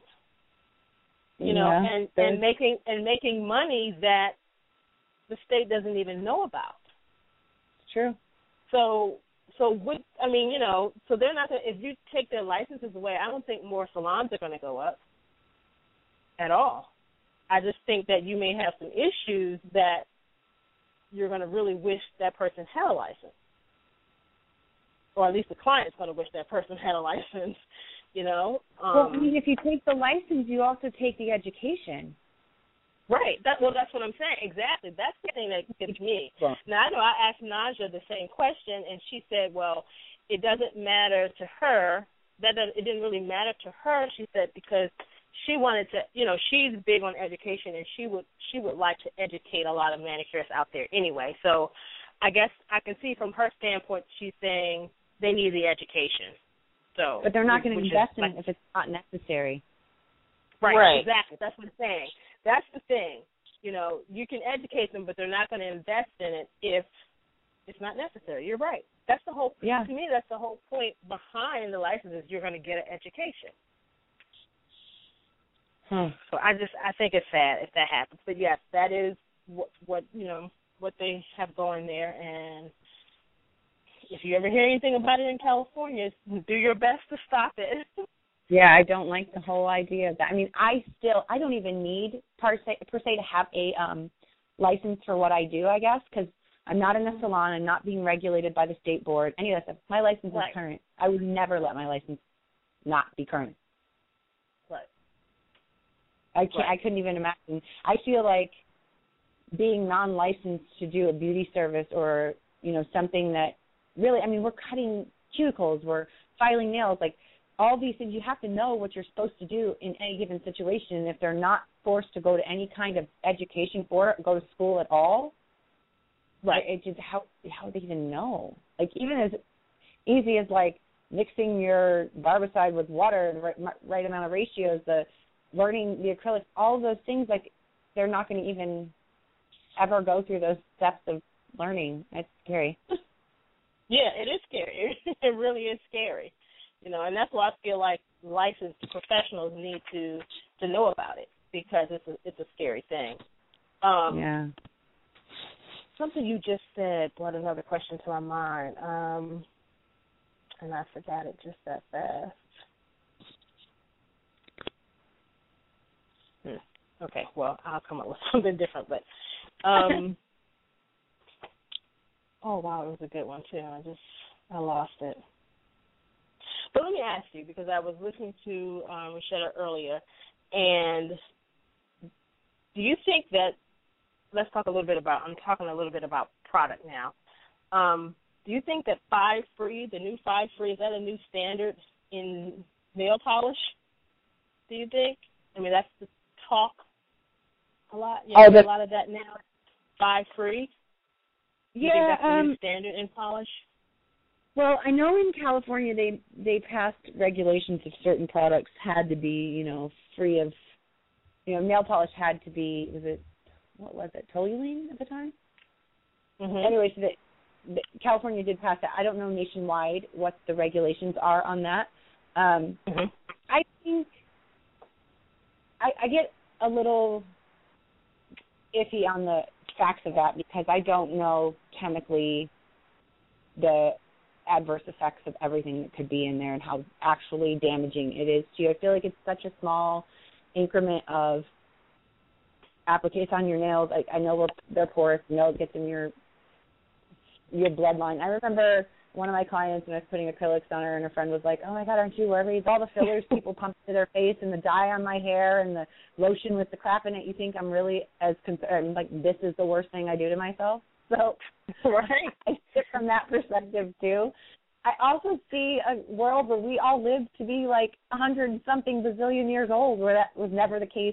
and making money that the state doesn't even know about. It's true. So they're not going to, if you take their licenses away, I don't think more salons are going to go up at all. I just think that you may have some issues that you're going to really wish that person had a license. Or at least the client's going to wish that person had a license, Well, if you take the license, you also take the education. Right. That's what I'm saying. Exactly. That's the thing that gets me. Right. Now, I know I asked Naja the same question, and she said, well, it doesn't matter to her. It didn't really matter to her, she said, because she wanted to, she's big on education, and she would like to educate a lot of manicurists out there anyway. So I guess I can see from her standpoint, she's saying they need the education. So, but they're not going to invest in it if it's not necessary. Right, exactly. That's what I'm saying. That's the thing. You can educate them, but they're not going to invest in it if it's not necessary. You're right. That's the whole. Yeah. To me, that's the whole point behind the license is you're going to get an education. So I think it's sad if that happens. But yes, that is what they have going there. And if you ever hear anything about it in California, do your best to stop it. Yeah, I don't like the whole idea of that. I mean, I don't even need per se to have a license for what I do, I guess, because I'm not in a salon. I'm not being regulated by the state board. Any of that stuff. My license is current. I would never let my license not be current. Right. I couldn't even imagine. I feel like being non-licensed to do a beauty service or, something that really, I mean, we're cutting cuticles, we're filing nails, like all these things. You have to know what you're supposed to do in any given situation. And if they're not forced to go to any kind of education for it, go to school at all, right? It just how do they even know? Like even as easy as like mixing your barbicide with water in the right amount of ratios, learning the acrylics, all of those things, like they're not going to even ever go through those steps of learning. It's scary. Yeah, it is scary. It really is scary. And that's why I feel like licensed professionals need to know about it because it's a scary thing. Yeah. Something you just said brought another question to my mind, and I forgot it just that fast. Okay, well, I'll come up with something different, but oh, wow, it was a good one, too. I lost it. But let me ask you, because I was listening to Rashida earlier, and do you think that, let's talk a little bit about, I'm talking a little bit about product now. Do you think that 5 Free, the new 5 Free, is that a new standard in nail polish, do you think? I mean, that's the talk a lot. A lot of that now, 5 Free. Do you think that's the new standard in polish? Well, I know in California they passed regulations of certain products had to be, free of, nail polish had to be, toluene at the time? Mm-hmm. Anyway, so California did pass that. I don't know nationwide what the regulations are on that. Mm-hmm. I think I get a little iffy on the facts of that because I don't know chemically the adverse effects of everything that could be in there and how actually damaging it is to you. I feel like it's such a small increment of application on your nails. I know they're porous. It gets in your bloodline. I remember one of my clients, when I was putting acrylics on her, and her friend was like, "Oh my God, aren't you worried? All the fillers people pump into their face, and the dye on my hair, and the lotion with the crap in it. You think I'm really as concerned? Like this is the worst thing I do to myself?" So, right, I sit from that perspective too. I also see a world where we all live to be like 100-something bazillion years old, where that was never the case,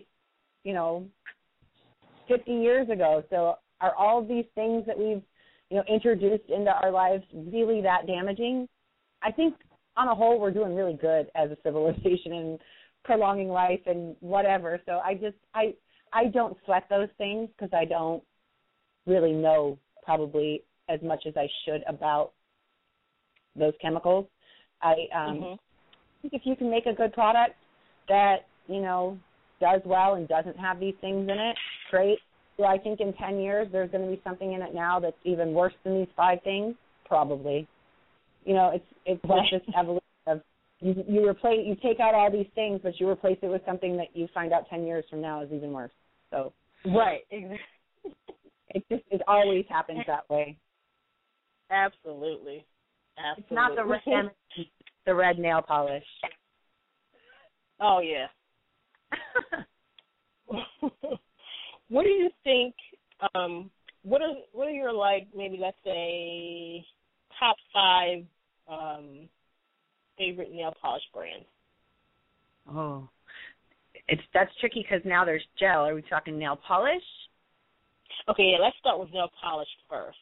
50 years ago. So, are all of these things that we've introduced into our lives really that damaging? I think on a whole we're doing really good as a civilization and prolonging life and whatever. So I don't sweat those things because I don't really know probably as much as I should about those chemicals. I think if you can make a good product that, does well and doesn't have these things in it, great. Do I think in 10 years there's going to be something in it now that's even worse than these 5 things? Probably. It's just evolution of you take out all these things, but you replace it with something that you find out 10 years from now is even worse. So right, exactly. It always happens that way. Absolutely. It's not the red nail polish. Oh yeah. What do you think? What are your maybe let's say top 5 favorite nail polish brands? Oh, that's tricky because now there's gel. Are we talking nail polish? Okay, yeah. Let's start with nail polish first.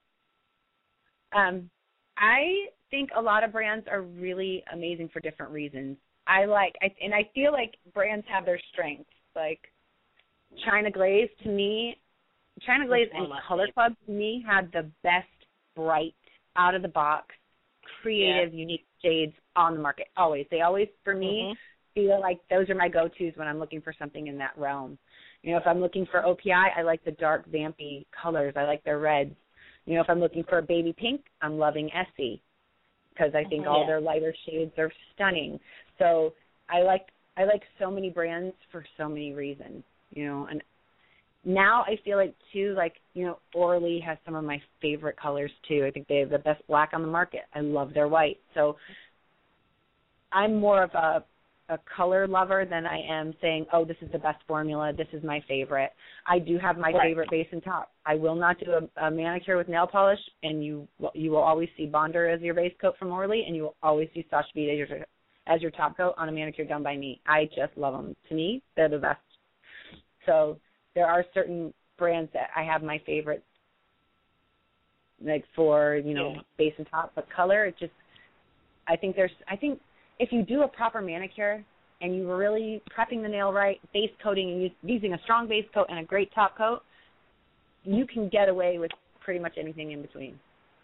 I think a lot of brands are really amazing for different reasons. I feel like brands have their strengths. Like China Glaze, to me, China Glaze and Color Club, to me, had the best, bright, out-of-the-box, creative, unique shades on the market, always. They always, for me, feel like those are my go-tos when I'm looking for something in that realm. You know, if I'm looking for OPI, I like the dark, vampy colors. I like their reds. You know, if I'm looking for a baby pink, I'm loving Essie because I think all their lighter shades are stunning. So I like so many brands for so many reasons, you know. And now I feel like, too, like, you know, Orly has some of my favorite colors, too. I think they have the best black on the market. I love their white. So I'm more of a color lover than I am saying, oh, this is the best formula, this is my favorite. I do have my favorite base and top. I will not do a manicure with nail polish, and you will always see Bonder as your base coat from Orly, and you will always see Sacha Beat as your top coat on a manicure done by me. I just love them. To me, they're the best. So there are certain brands that I have my favorite, like for, you know, base and top, but color, it just, I think if you do a proper manicure and you were really prepping the nail right, base coating, and using a strong base coat and a great top coat, you can get away with pretty much anything in between.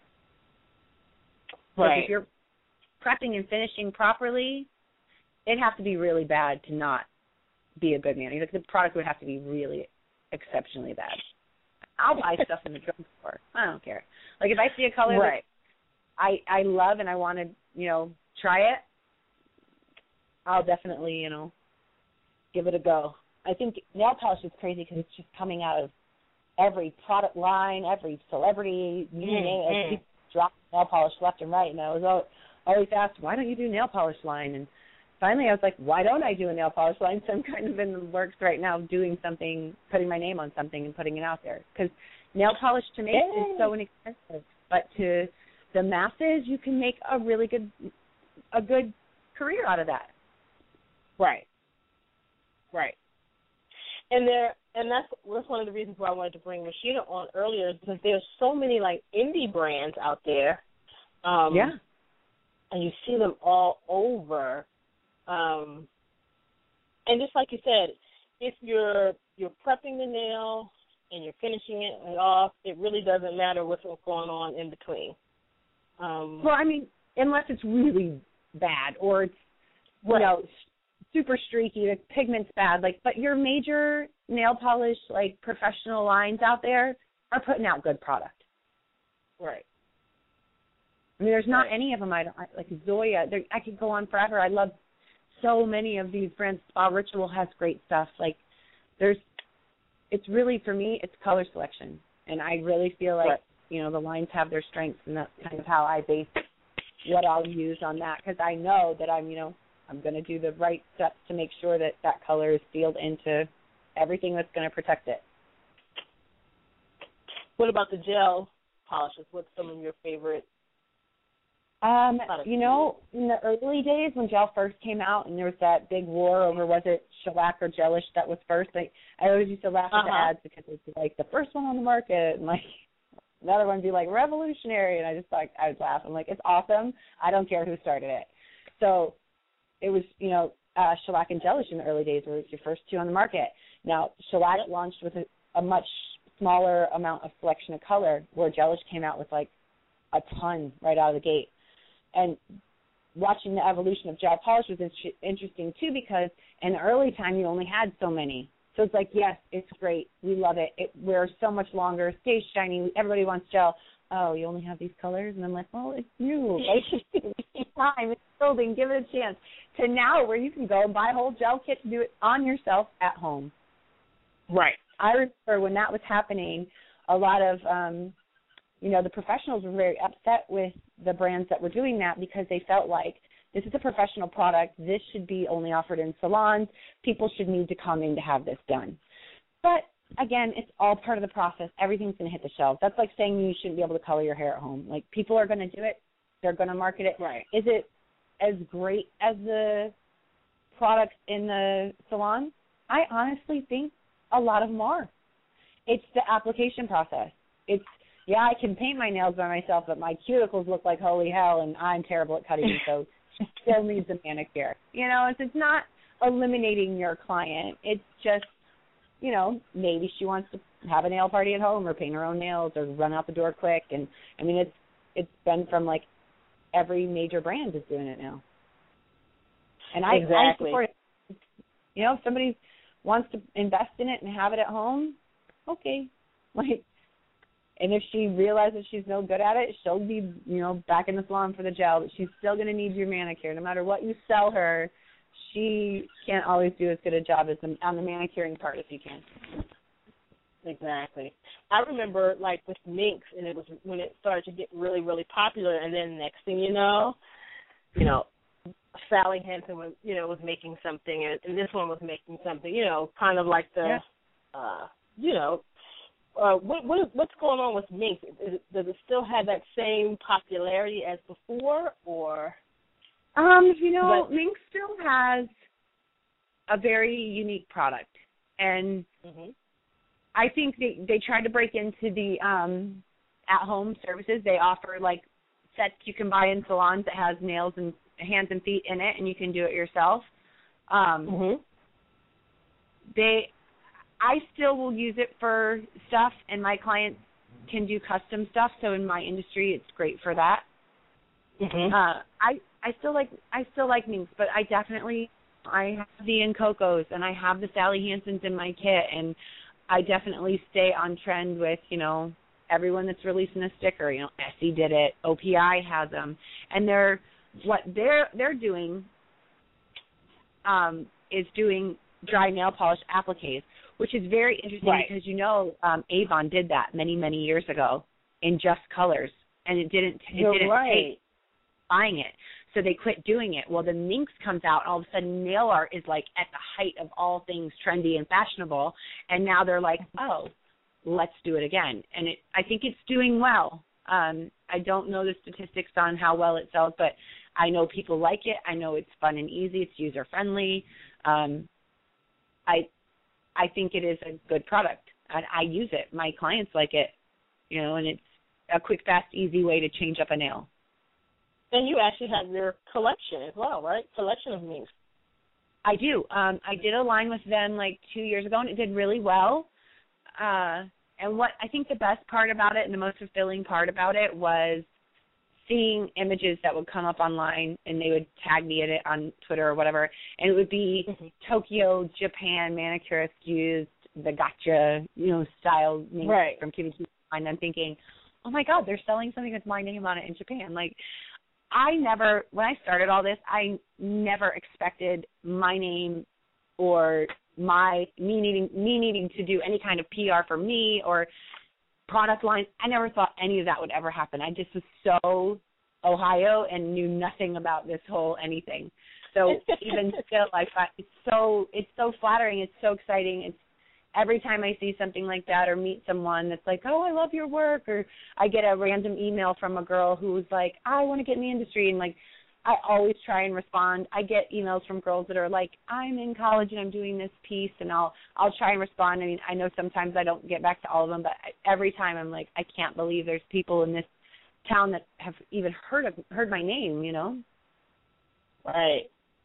Right. If you're prepping and finishing properly, it'd have to be really bad to not be a good manicure. Like, the product would have to be really exceptionally bad. I'll buy stuff in the drugstore. I don't care. Like, if I see a color that I love and I want to, you know, try it, I'll definitely, you know, give it a go. I think nail polish is crazy because it's just coming out of every product line, every celebrity, you name it. People drop nail polish left and right, and I was always asked, why don't you do nail polish line? And finally I was like, why don't I do a nail polish line? So I'm kind of in the works right now doing something, putting my name on something and putting it out there. Because nail polish to make is so inexpensive, but to the masses, you can make a really good career out of that. Right. And that's one of the reasons why I wanted to bring Rashida on earlier, because there's so many like indie brands out there. And you see them all over. And just like you said, if you're prepping the nail and you're finishing it off, it really doesn't matter what's going on in between. Well, I mean, unless it's really bad or it's, you know, super streaky, the pigment's bad, like, but your major nail polish, like, professional lines out there are putting out good product. Right. I mean, there's not any of them like Zoya. I could go on forever. I love so many of these brands. Spa Ritual has great stuff. Like, it's really, for me, it's color selection. And I really feel like, you know, the lines have their strengths, and that's kind of how I base what I'll use on that, because I know that I'm going to do the right steps to make sure that color is sealed into everything that's going to protect it. What about the gel polishes? What's some of your favorite? You know, in the early days when gel first came out and there was that big war over was it shellac or gelish that was first, I always used to laugh at the ads because it was like the first one on the market, and like another one would be like revolutionary, and I would laugh. I'm like, it's awesome. I don't care who started it. So it was, you know, shellac and gelish in the early days were your first two on the market. Now, shellac launched with a much smaller amount of selection of color, where gelish came out with like a ton right out of the gate. And watching the evolution of gel polish was interesting, too, because in the early time you only had so many. So it's like, yes, it's great. We love it. It wears so much longer, stays shiny. Everybody wants gel. Oh, you only have these colors? And I'm like, well, it's new. It's time. It's building. Give it a chance. To now where you can go and buy a whole gel kit to do it on yourself at home. Right. I remember when that was happening, a lot of, you know, the professionals were very upset with the brands that were doing that because they felt like this is a professional product. This should be only offered in salons. People should need to come in to have this done. But, again, it's all part of the process. Everything's going to hit the shelves. That's like saying you shouldn't be able to color your hair at home. Like, people are going to do it. They're going to market it. Right. Is it as great as the products in the salon? I honestly think a lot of them are. It's the application process. It's, yeah, I can paint my nails by myself, but my cuticles look like holy hell, and I'm terrible at cutting them, so still needs a manicure. You know, it's not eliminating your client. It's just you know, maybe she wants to have a nail party at home or paint her own nails or run out the door quick. And, I mean, it's been from, like, every major brand is doing it now. And I support it. You know, if somebody wants to invest in it and have it at home, okay. Like, and if she realizes she's no good at it, she'll be, you know, back in the salon for the gel, but she's still going to need your manicure. No matter what you sell her, she can't always do as good a job as on the manicuring part as you can. Exactly. I remember, like, with Minx, and it was when it started to get really, really popular, and then next thing you know, Sally Hansen was making something, and this one was making something, you know, kind of like the, what's going on with Minx? Does it still have that same popularity as before, or? Minx still has a very unique product, and I think they tried to break into the at-home services. They offer, like, sets you can buy in salons that has nails and hands and feet in it, and you can do it yourself. I still will use it for stuff, and my clients can do custom stuff. So in my industry, it's great for that. I still like Minx, but I have the Encocos and I have the Sally Hansens in my kit, and I definitely stay on trend with, you know, everyone that's releasing a sticker. You know, Essie did it, OPI has them, and they're doing is doing dry nail polish appliques, which is very interesting because, you know, Avon did that many, many years ago in just colors, and it didn't take buying it. So they quit doing it. Well, the Minx comes out, all of a sudden nail art is, like, at the height of all things trendy and fashionable, and now they're like, oh, let's do it again. And I think it's doing well. I don't know the statistics on how well it sells, but I know people like it. I know it's fun and easy. It's user-friendly. I think it is a good product. I use it. My clients like it, you know, and it's a quick, fast, easy way to change up a nail. And you actually have your collection as well, right? Collection of Minx. I do. I did a line with them like 2 years ago, and it did really well. And what I think the best part about it and the most fulfilling part about it was seeing images that would come up online, and they would tag me in it on Twitter or whatever, and it would be Tokyo, Japan manicurists used the gotcha, you know, style from Kimmy Keys. And I'm thinking, oh my God, they're selling something with my name on it in Japan. Like, when I started all this, I never expected my name or me needing to do any kind of PR for me or product lines. I never thought any of that would ever happen. I just was so Ohio and knew nothing about this whole anything. So even still, I find it's so flattering. It's so exciting. It's every time I see something like that or meet someone that's like, oh, I love your work, or I get a random email from a girl who's like, I want to get in the industry, and, like, I always try and respond. I get emails from girls that are like, I'm in college and I'm doing this piece, and I'll try and respond. I mean, I know sometimes I don't get back to all of them, but every time I'm like, I can't believe there's people in this town that have even heard my name, you know? Right.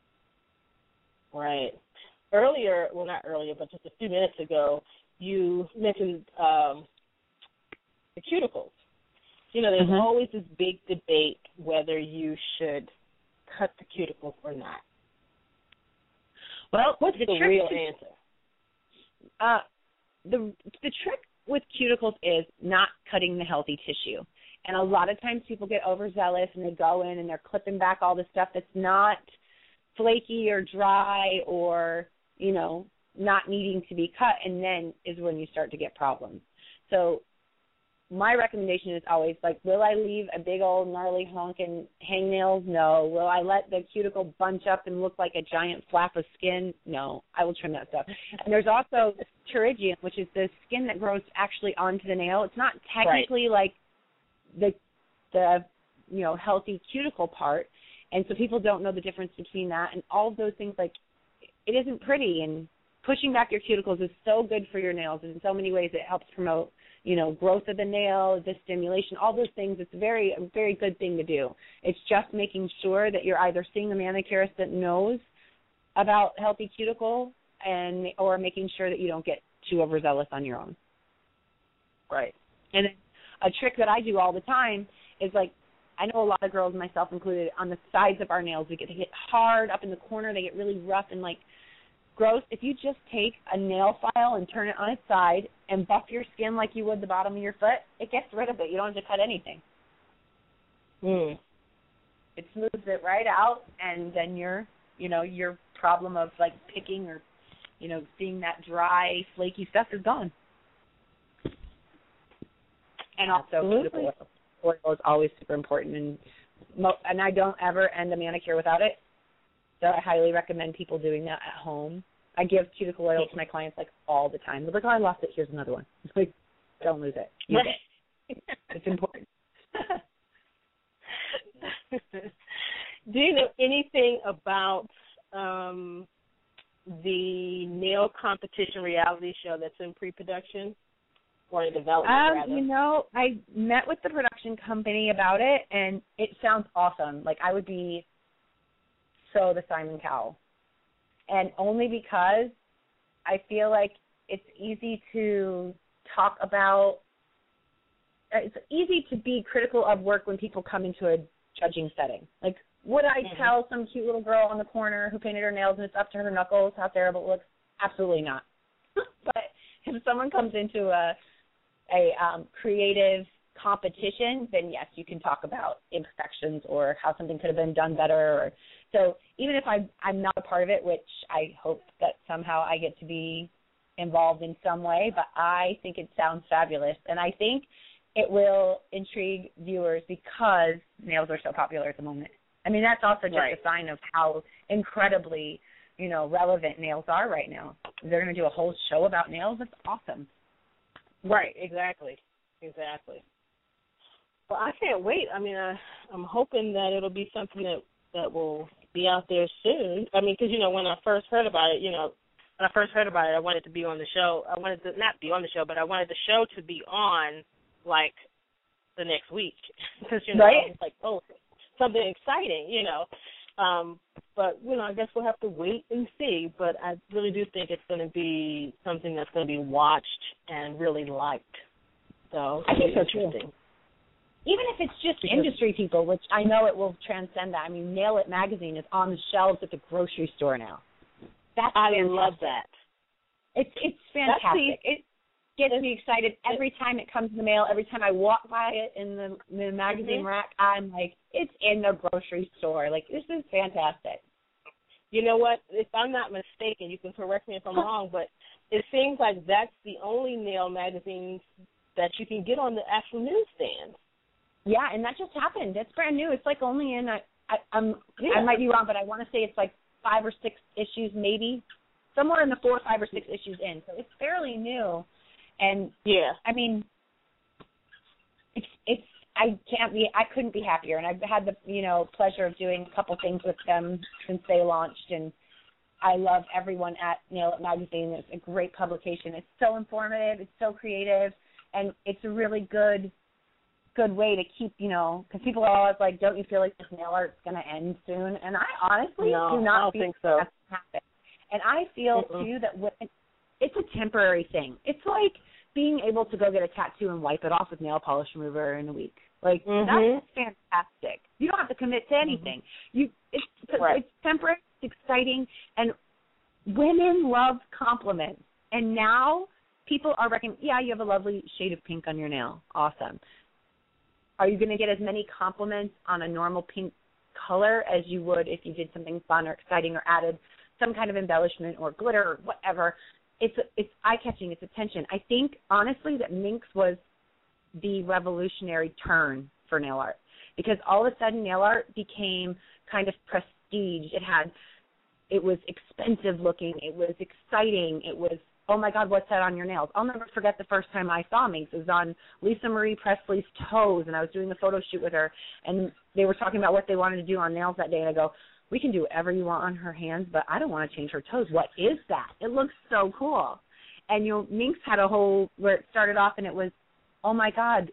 Earlier, well, not earlier, but just a few minutes ago, you mentioned the cuticles. You know, there's always this big debate whether you should cut the cuticles or not. Well, what's the real answer? The trick with cuticles is not cutting the healthy tissue. And a lot of times people get overzealous and they go in and they're clipping back all the stuff that's not flaky or dry or, you know, not needing to be cut, and then is when you start to get problems. So my recommendation is always, like, will I leave a big old gnarly hunk and hangnails? No. Will I let the cuticle bunch up and look like a giant flap of skin? No. I will trim that stuff. And there's also pterygium, which is the skin that grows actually onto the nail. It's not technically like the you know, healthy cuticle part, and so people don't know the difference between that and all of those things. Like, it isn't pretty, and pushing back your cuticles is so good for your nails, and in so many ways it helps promote, you know, growth of the nail, the stimulation, all those things. It's a very good thing to do. It's just making sure that you're either seeing a manicurist that knows about healthy cuticle or making sure that you don't get too overzealous on your own. Right. And a trick that I do all the time is, like, I know a lot of girls, myself included, on the sides of our nails, they get hard up in the corner, they get really rough and, like, gross. If you just take a nail file and turn it on its side and buff your skin like you would the bottom of your foot, it gets rid of it. You don't have to cut anything. It smooths it right out, and then your problem of, like, picking or, seeing that dry, flaky stuff is gone. And also, cuticle oil is always super important, and I don't ever end a manicure without it. So I highly recommend people doing that at home. I give cuticle oil to my clients, like, all the time. They're like, oh, I lost it. Here's another one. It's like, don't lose it. Use it. It's important. Do you know anything about the nail competition reality show that's in pre-production or in development, rather? I met with the production company about it, and it sounds awesome. Like, I would be so the Simon Cowell. And only because I feel like it's easy to talk about, it's easy to be critical of work when people come into a judging setting. Like, would I tell some cute little girl on the corner who painted her nails and it's up to her knuckles how terrible it looks? Absolutely not. But if someone comes into a creative competition, then yes, you can talk about imperfections or how something could have been done better. So even if I'm not a part of it, which I hope that somehow I get to be involved in some way, but I think it sounds fabulous. And I think it will intrigue viewers because nails are so popular at the moment. I mean, that's also just a sign of how incredibly, relevant nails are right now. They're going to do a whole show about nails. That's awesome. Right, exactly. Well, I can't wait. I mean, I'm hoping that it'll be something that will be out there soon. I mean, because, when I first heard about it, I wanted to be on the show. I wanted to not be on the show, but I wanted the show to be on, like, the next week. Because, it's like, oh, something exciting, But, I guess we'll have to wait and see. But I really do think it's going to be something that's going to be watched and really liked. So I think so, too. Even if it's just industry people, which I know it will transcend that. I mean, Nail It magazine is on the shelves at the grocery store now. I love that. It's fantastic. It gets me excited every time it comes in the mail. Every time I walk by it in the magazine rack, I'm like, it's in the grocery store. Like, this is fantastic. You know what? If I'm not mistaken, you can correct me if I'm wrong, but it seems like that's the only nail magazine that you can get on the actual newsstand. Yeah, and that just happened. It's brand new. It's like only in I might be wrong, but I want to say it's like 5 or 6 issues, maybe somewhere in the 4, 5, or 6 issues in. So it's fairly new, and I mean, I couldn't be happier, and I've had the pleasure of doing a couple things with them since they launched, and I love everyone at Nail It magazine. It's a great publication. It's so informative. It's so creative, and it's a really good way to keep, because people are always like, don't you feel like this nail art's going to end soon? And I honestly do not think so. That's happen. And I feel, too, that it's a temporary thing. It's like being able to go get a tattoo and wipe it off with nail polish remover in a week. Like, that's fantastic. You don't have to commit to anything. It's temporary, it's exciting, and women love compliments. And now people are recognizing, you have a lovely shade of pink on your nail. Awesome. Are you going to get as many compliments on a normal pink color as you would if you did something fun or exciting or added some kind of embellishment or glitter or whatever? It's eye-catching. It's attention. I think, honestly, that Minx was the revolutionary turn for nail art because all of a sudden nail art became kind of prestige. It was expensive looking. It was exciting. It was, oh, my God, what's that on your nails? I'll never forget the first time I saw Minx. It was on Lisa Marie Presley's toes, and I was doing the photo shoot with her, and they were talking about what they wanted to do on nails that day, and I go, we can do whatever you want on her hands, but I don't want to change her toes. What is that? It looks so cool. And, Minx had a whole, where it started off, and it was, oh, my God,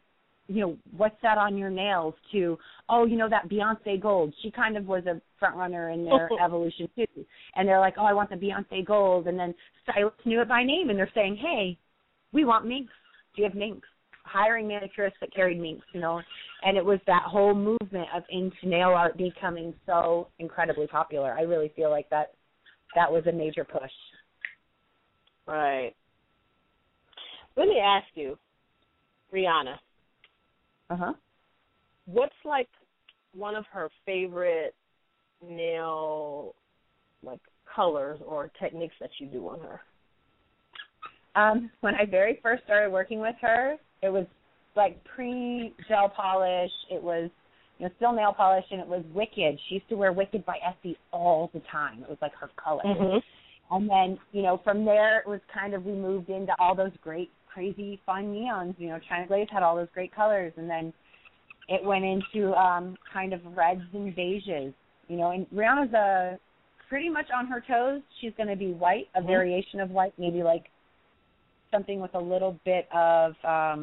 what's that on your nails, to, oh, that Beyonce Gold. She kind of was a front runner in their evolution too. And they're like, oh, I want the Beyonce Gold. And then stylists knew it by name, and they're saying, hey, we want minks. Do you have minks? Hiring manicurists that carried minks, And it was that whole movement of into nail art becoming so incredibly popular. I really feel like that was a major push. Right. Let me ask you, Rihanna. Uh-huh. What's like one of her favorite nail colors or techniques that you do on her? When I very first started working with her, it was like pre-gel polish. It was still nail polish, and it was Wicked. She used to wear Wicked by Essie all the time. It was like her color. Mm-hmm. And then, from there it was kind of, we moved into all those great, crazy, fun neons. China Glaze had all those great colors. And then it went into kind of reds and beiges, and Rihanna's pretty much on her toes. She's going to be white, a variation of white, maybe like something with a little bit of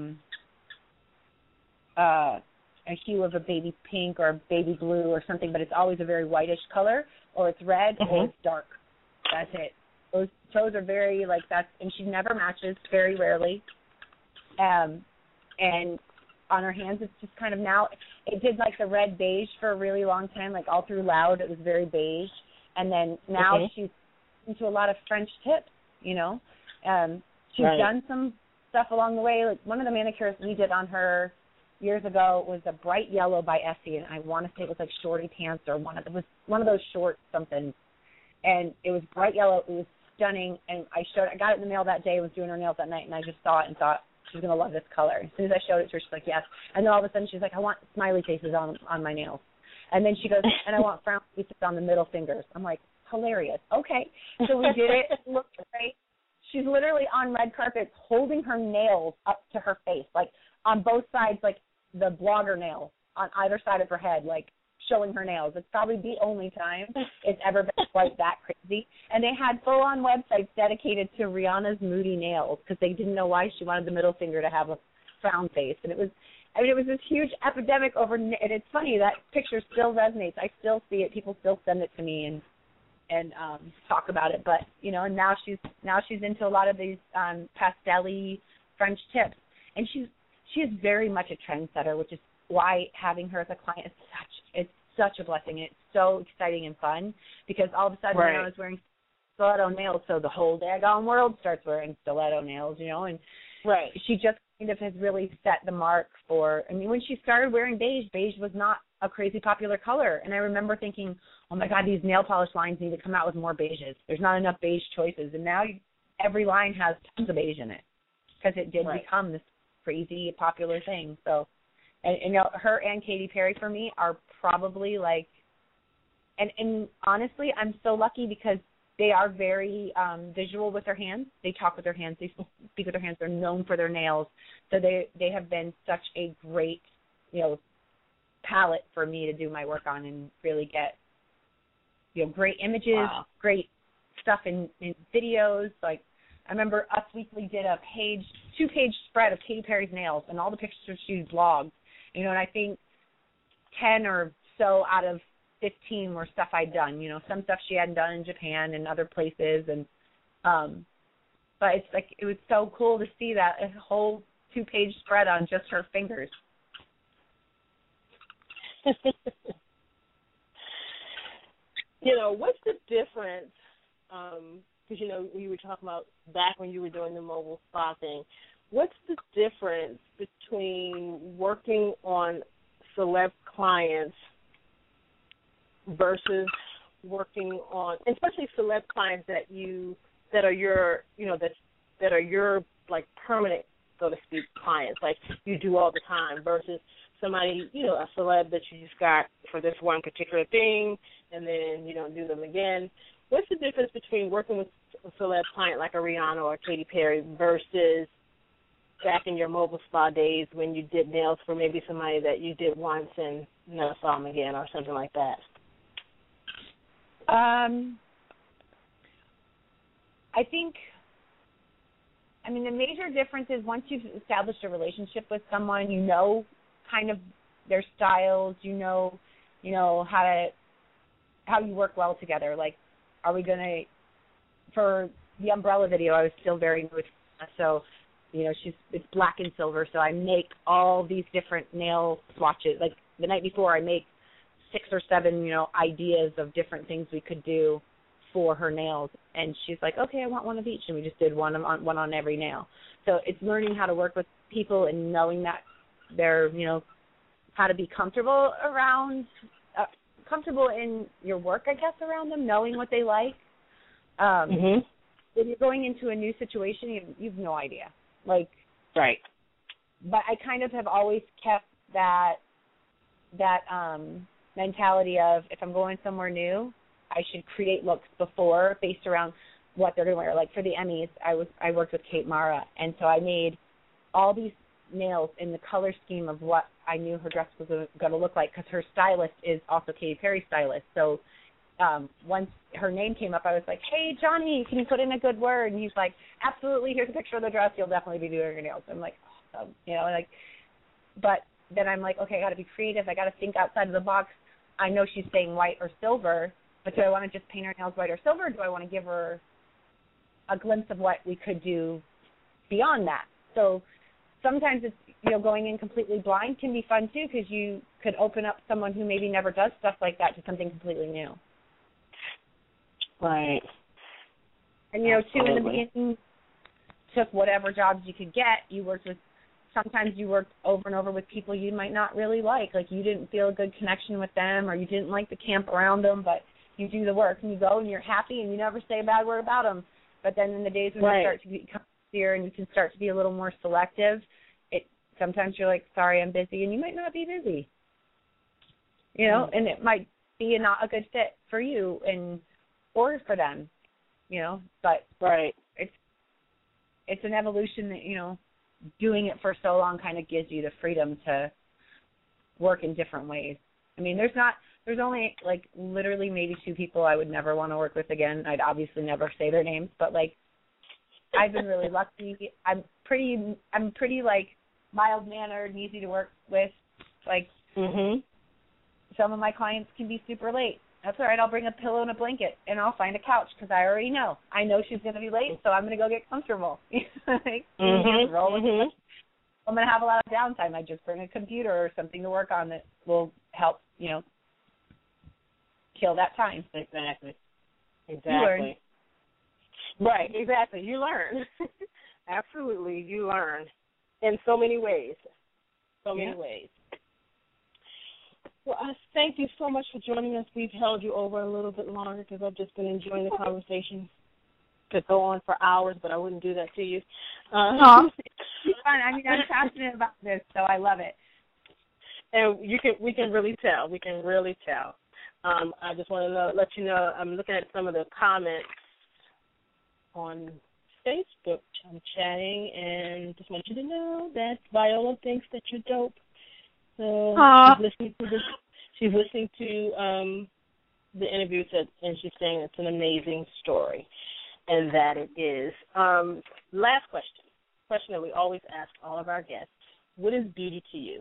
a hue of a baby pink or a baby blue or something, but it's always a very whitish color, or it's red or it's dark. That's it. Those toes are very and she never matches, very rarely. And on her hands, it's just kind of now, it did like the red beige for a really long time, like all through Loud, it was very beige. And then now she's into a lot of French tips, She's done some stuff along the way. Like one of the manicures we did on her years ago was a bright yellow by Essie, and I want to say it was like Shorty Pants or one of those short something. And it was bright yellow. It was stunning. And I got it in the mail that day. I was doing her nails that night, and I just saw it and thought she's going to love this color. As soon as I showed it to her, she's like, yes. And then all of a sudden she's like, I want smiley faces on my nails. And then she goes, and I want frown faces on the middle fingers. I'm like, hilarious. Okay. So we did it. It looked great. She's literally on red carpets holding her nails up to her face, like on both sides, like the blogger nails on either side of her head, like showing her nails. It's probably the only time it's ever been quite that crazy. And they had full-on websites dedicated to Rihanna's moody nails because they didn't know why she wanted the middle finger to have a frown face. And it was this huge epidemic over, and it's funny, that picture still resonates. I still see it. People still send it to me and talk about it. But, and now she's into a lot of these pastel-y French tips. And she is very much a trendsetter, which is why having her as a client is such a blessing. It's so exciting and fun because all of a sudden I was wearing stiletto nails, so the whole daggone world starts wearing stiletto nails, and she just kind of has really set the mark for, when she started wearing beige was not a crazy popular color. And I remember thinking, oh my God, these nail polish lines need to come out with more beiges. There's not enough beige choices. And now every line has tons of beige in it because it did become this crazy popular thing. So, and her and Katy Perry for me are probably and honestly, I'm so lucky because they are very visual with their hands. They talk with their hands. They speak with their hands. They're known for their nails. So they have been such a great, palette for me to do my work on and really get, great images, great stuff in videos. Like I remember Us Weekly did a 2-page spread of Katy Perry's nails and all the pictures she blogged, and I think 10 or so out of 15 were stuff I'd done, some stuff she hadn't done in Japan and other places. And, but it's like, it was so cool to see that a whole 2-page spread on just her fingers. What's the difference? Because, you were talking about back when you were doing the mobile spa thing. What's the difference between working on celeb clients versus working on, especially celeb clients that are your, that are your like permanent, so to speak, clients, like you do all the time, versus somebody, a celeb that you just got for this one particular thing, and then you don't do them again. What's the difference between working with a celeb client like a Rihanna or Katy Perry versus back in your mobile spa days when you did nails for maybe somebody that you did once and never saw them again or something like that? I think, the major difference is once you've established a relationship with someone, kind of their styles. You know how you work well together. Like, are we going to, for the umbrella video, I was still very new with her, so, you know, it's black and silver, so I make all these different nail swatches. Like, the night before, I make 6 or 7, you know, ideas of different things we could do for her nails, and she's like, okay, I want one of each, and we just did one on every nail. So it's learning how to work with people and knowing that they're, you know, how to be comfortable around, comfortable in your work, I guess, around them, knowing what they like. When you're going into a new situation, you've no idea. Like, right. But I kind of have always kept that mentality of, if I'm going somewhere new, I should create looks before based around what they're going to wear. Like for the Emmys, I worked with Kate Mara, and so I made all these nails in the color scheme of what I knew her dress was going to look like, because her stylist is also Katy Perry's stylist. So once her name came up, I was like, hey, Johnny, can you put in a good word? And he's like, absolutely, here's a picture of the dress. You'll definitely be doing your nails. I'm like, awesome. You know, like, but then I'm like, okay, I got to be creative. I got to think outside of the box. I know she's saying white or silver, but do I want to just paint her nails white or silver, or do I want to give her a glimpse of what we could do beyond that? So sometimes it's, you know, going in completely blind can be fun too, because you could open up someone who maybe never does stuff like that to something completely new. Right. And, you know, too, in the beginning, took whatever jobs you could get. Sometimes you worked over and over with people you might not really like you didn't feel a good connection with them, or you didn't like the camp around them, but you do the work and you go and you're happy and you never say a bad word about them. But then in the days when you start to become easier and you can start to be a little more selective, sometimes you're like, sorry, I'm busy, and you might not be busy. You know, and it might be not a good fit for you or for them, you know, but it's an evolution that, you know, doing it for so long kind of gives you the freedom to work in different ways. I mean, there's only like literally maybe 2 people I would never want to work with again. I'd obviously never say their names, but like I've been really lucky. I'm pretty like mild-mannered and easy to work with. Like some of my clients can be super late. That's all right. I'll bring a pillow and a blanket, and I'll find a couch, because I already know. I know she's going to be late, so I'm going to go get comfortable. I'm going to have a lot of downtime. I just bring a computer or something to work on that will help, you know, kill that time. Exactly. You learn. Right, exactly. You learn. Absolutely, you learn in so many ways. So many ways. Well, thank you so much for joining us. We've held you over a little bit longer because I've just been enjoying the conversation. Could go on for hours, but I wouldn't do that to you. It's fun. I mean, I'm passionate about this, so I love it. And we can really tell. We can really tell. I just want to let you know, I'm looking at some of the comments on Facebook. I'm chatting, and just want you to know that Viola thinks that you're dope. So she's listening to the interview, and she's saying it's an amazing story, and that it is. Last question that we always ask all of our guests: what is beauty to you?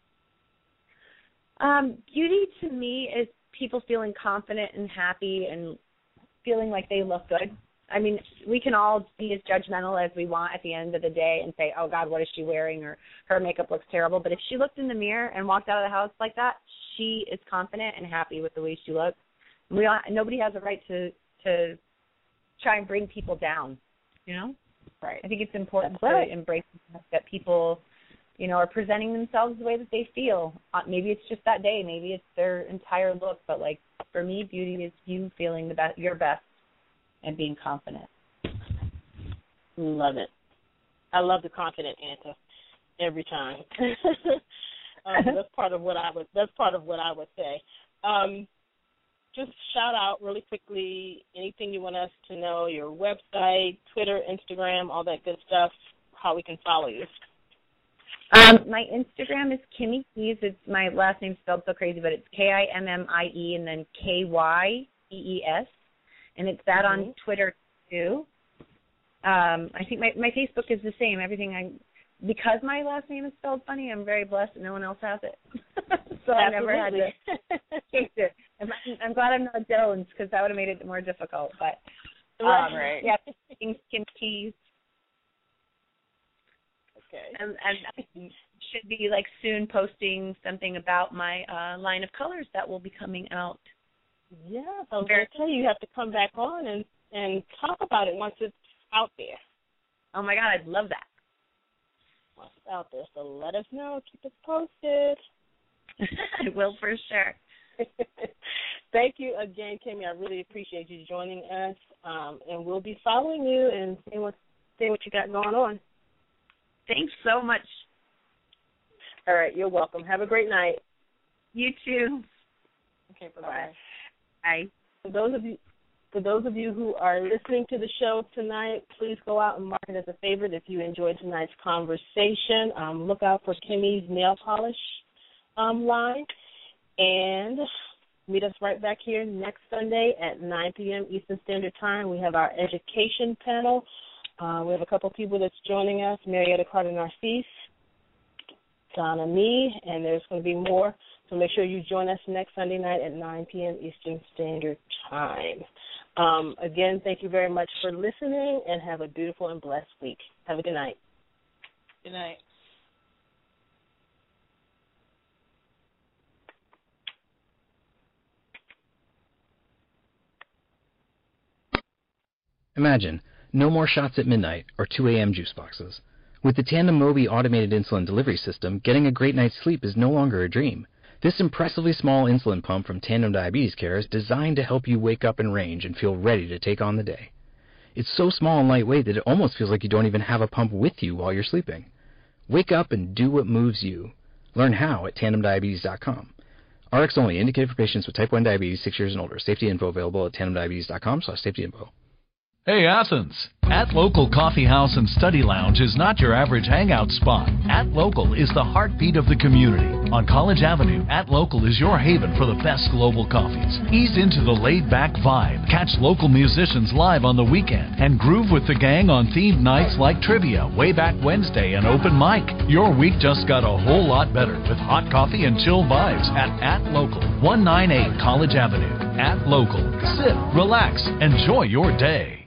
Beauty to me is people feeling confident and happy and feeling like they look good. I mean, we can all be as judgmental as we want at the end of the day and say, oh, God, what is she wearing? Or her makeup looks terrible. But if she looked in the mirror and walked out of the house like that, she is confident and happy with the way she looks. Nobody has a right to try and bring people down, you know? Right. I think it's important to embrace that people, you know, are presenting themselves the way that they feel. Maybe it's just that day. Maybe it's their entire look. But, like, for me, beauty is you feeling your best and being confident. Love it. I love the confident answer every time. That's part of what I would say. Just shout out really quickly anything you want us to know, your website, Twitter, Instagram, all that good stuff, how we can follow you. My Instagram is Kimmie Keys. It's my last name spelled so crazy, but it's Kimmie and then Kyees. And it's that on Twitter, too. I think my Facebook is the same. Everything because my last name is spelled funny, I'm very blessed that no one else has it. So I never had to change it. I'm glad I'm not Jones, because that would have made it more difficult. But right. Yeah, Kim Keys. Okay. And I should be like soon posting something about my line of colors that will be coming out. Yeah, I was going to tell you, you have to come back on and talk about it once it's out there. Oh my God, I'd love that. Once it's out there, so let us know. Keep us posted. I will for sure. Thank you again, Kimmy. I really appreciate you joining us, and we'll be following you and seeing what you got going on. Thanks so much. All right, you're welcome. Have a great night. You too. Okay, bye-bye. Bye. For those of you who are listening to the show tonight, please go out and mark it as a favorite if you enjoyed tonight's conversation. Look out for Kimmy's nail polish line, and meet us right back here next Sunday at 9 p.m. Eastern Standard Time. We have our education panel. We have a couple of people that's joining us, Marietta Carter-Narcisse, Donna Nee, and there's going to be more. So make sure you join us next Sunday night at 9 p.m. Eastern Standard Time. Again, thank you very much for listening, and have a beautiful and blessed week. Have a good night. Good night. Imagine, no more shots at midnight or 2 a.m. juice boxes. With the Tandem Mobi automated insulin delivery system, getting a great night's sleep is no longer a dream. This impressively small insulin pump from Tandem Diabetes Care is designed to help you wake up in range and feel ready to take on the day. It's so small and lightweight that it almost feels like you don't even have a pump with you while you're sleeping. Wake up and do what moves you. Learn how at tandemdiabetes.com. RX only, indicated for patients with type 1 diabetes 6 years and older. Safety info available at tandemdiabetes.com/safety-info. Hey Athens! At Local Coffee House and Study Lounge is not your average hangout spot. At Local is the heartbeat of the community. On College Avenue, At Local is your haven for the best global coffees. Ease into the laid-back vibe, catch local musicians live on the weekend, and groove with the gang on themed nights like Trivia, Way Back Wednesday, and Open Mic. Your week just got a whole lot better with hot coffee and chill vibes at Local, 198 College Avenue. At Local. Sit, relax, enjoy your day.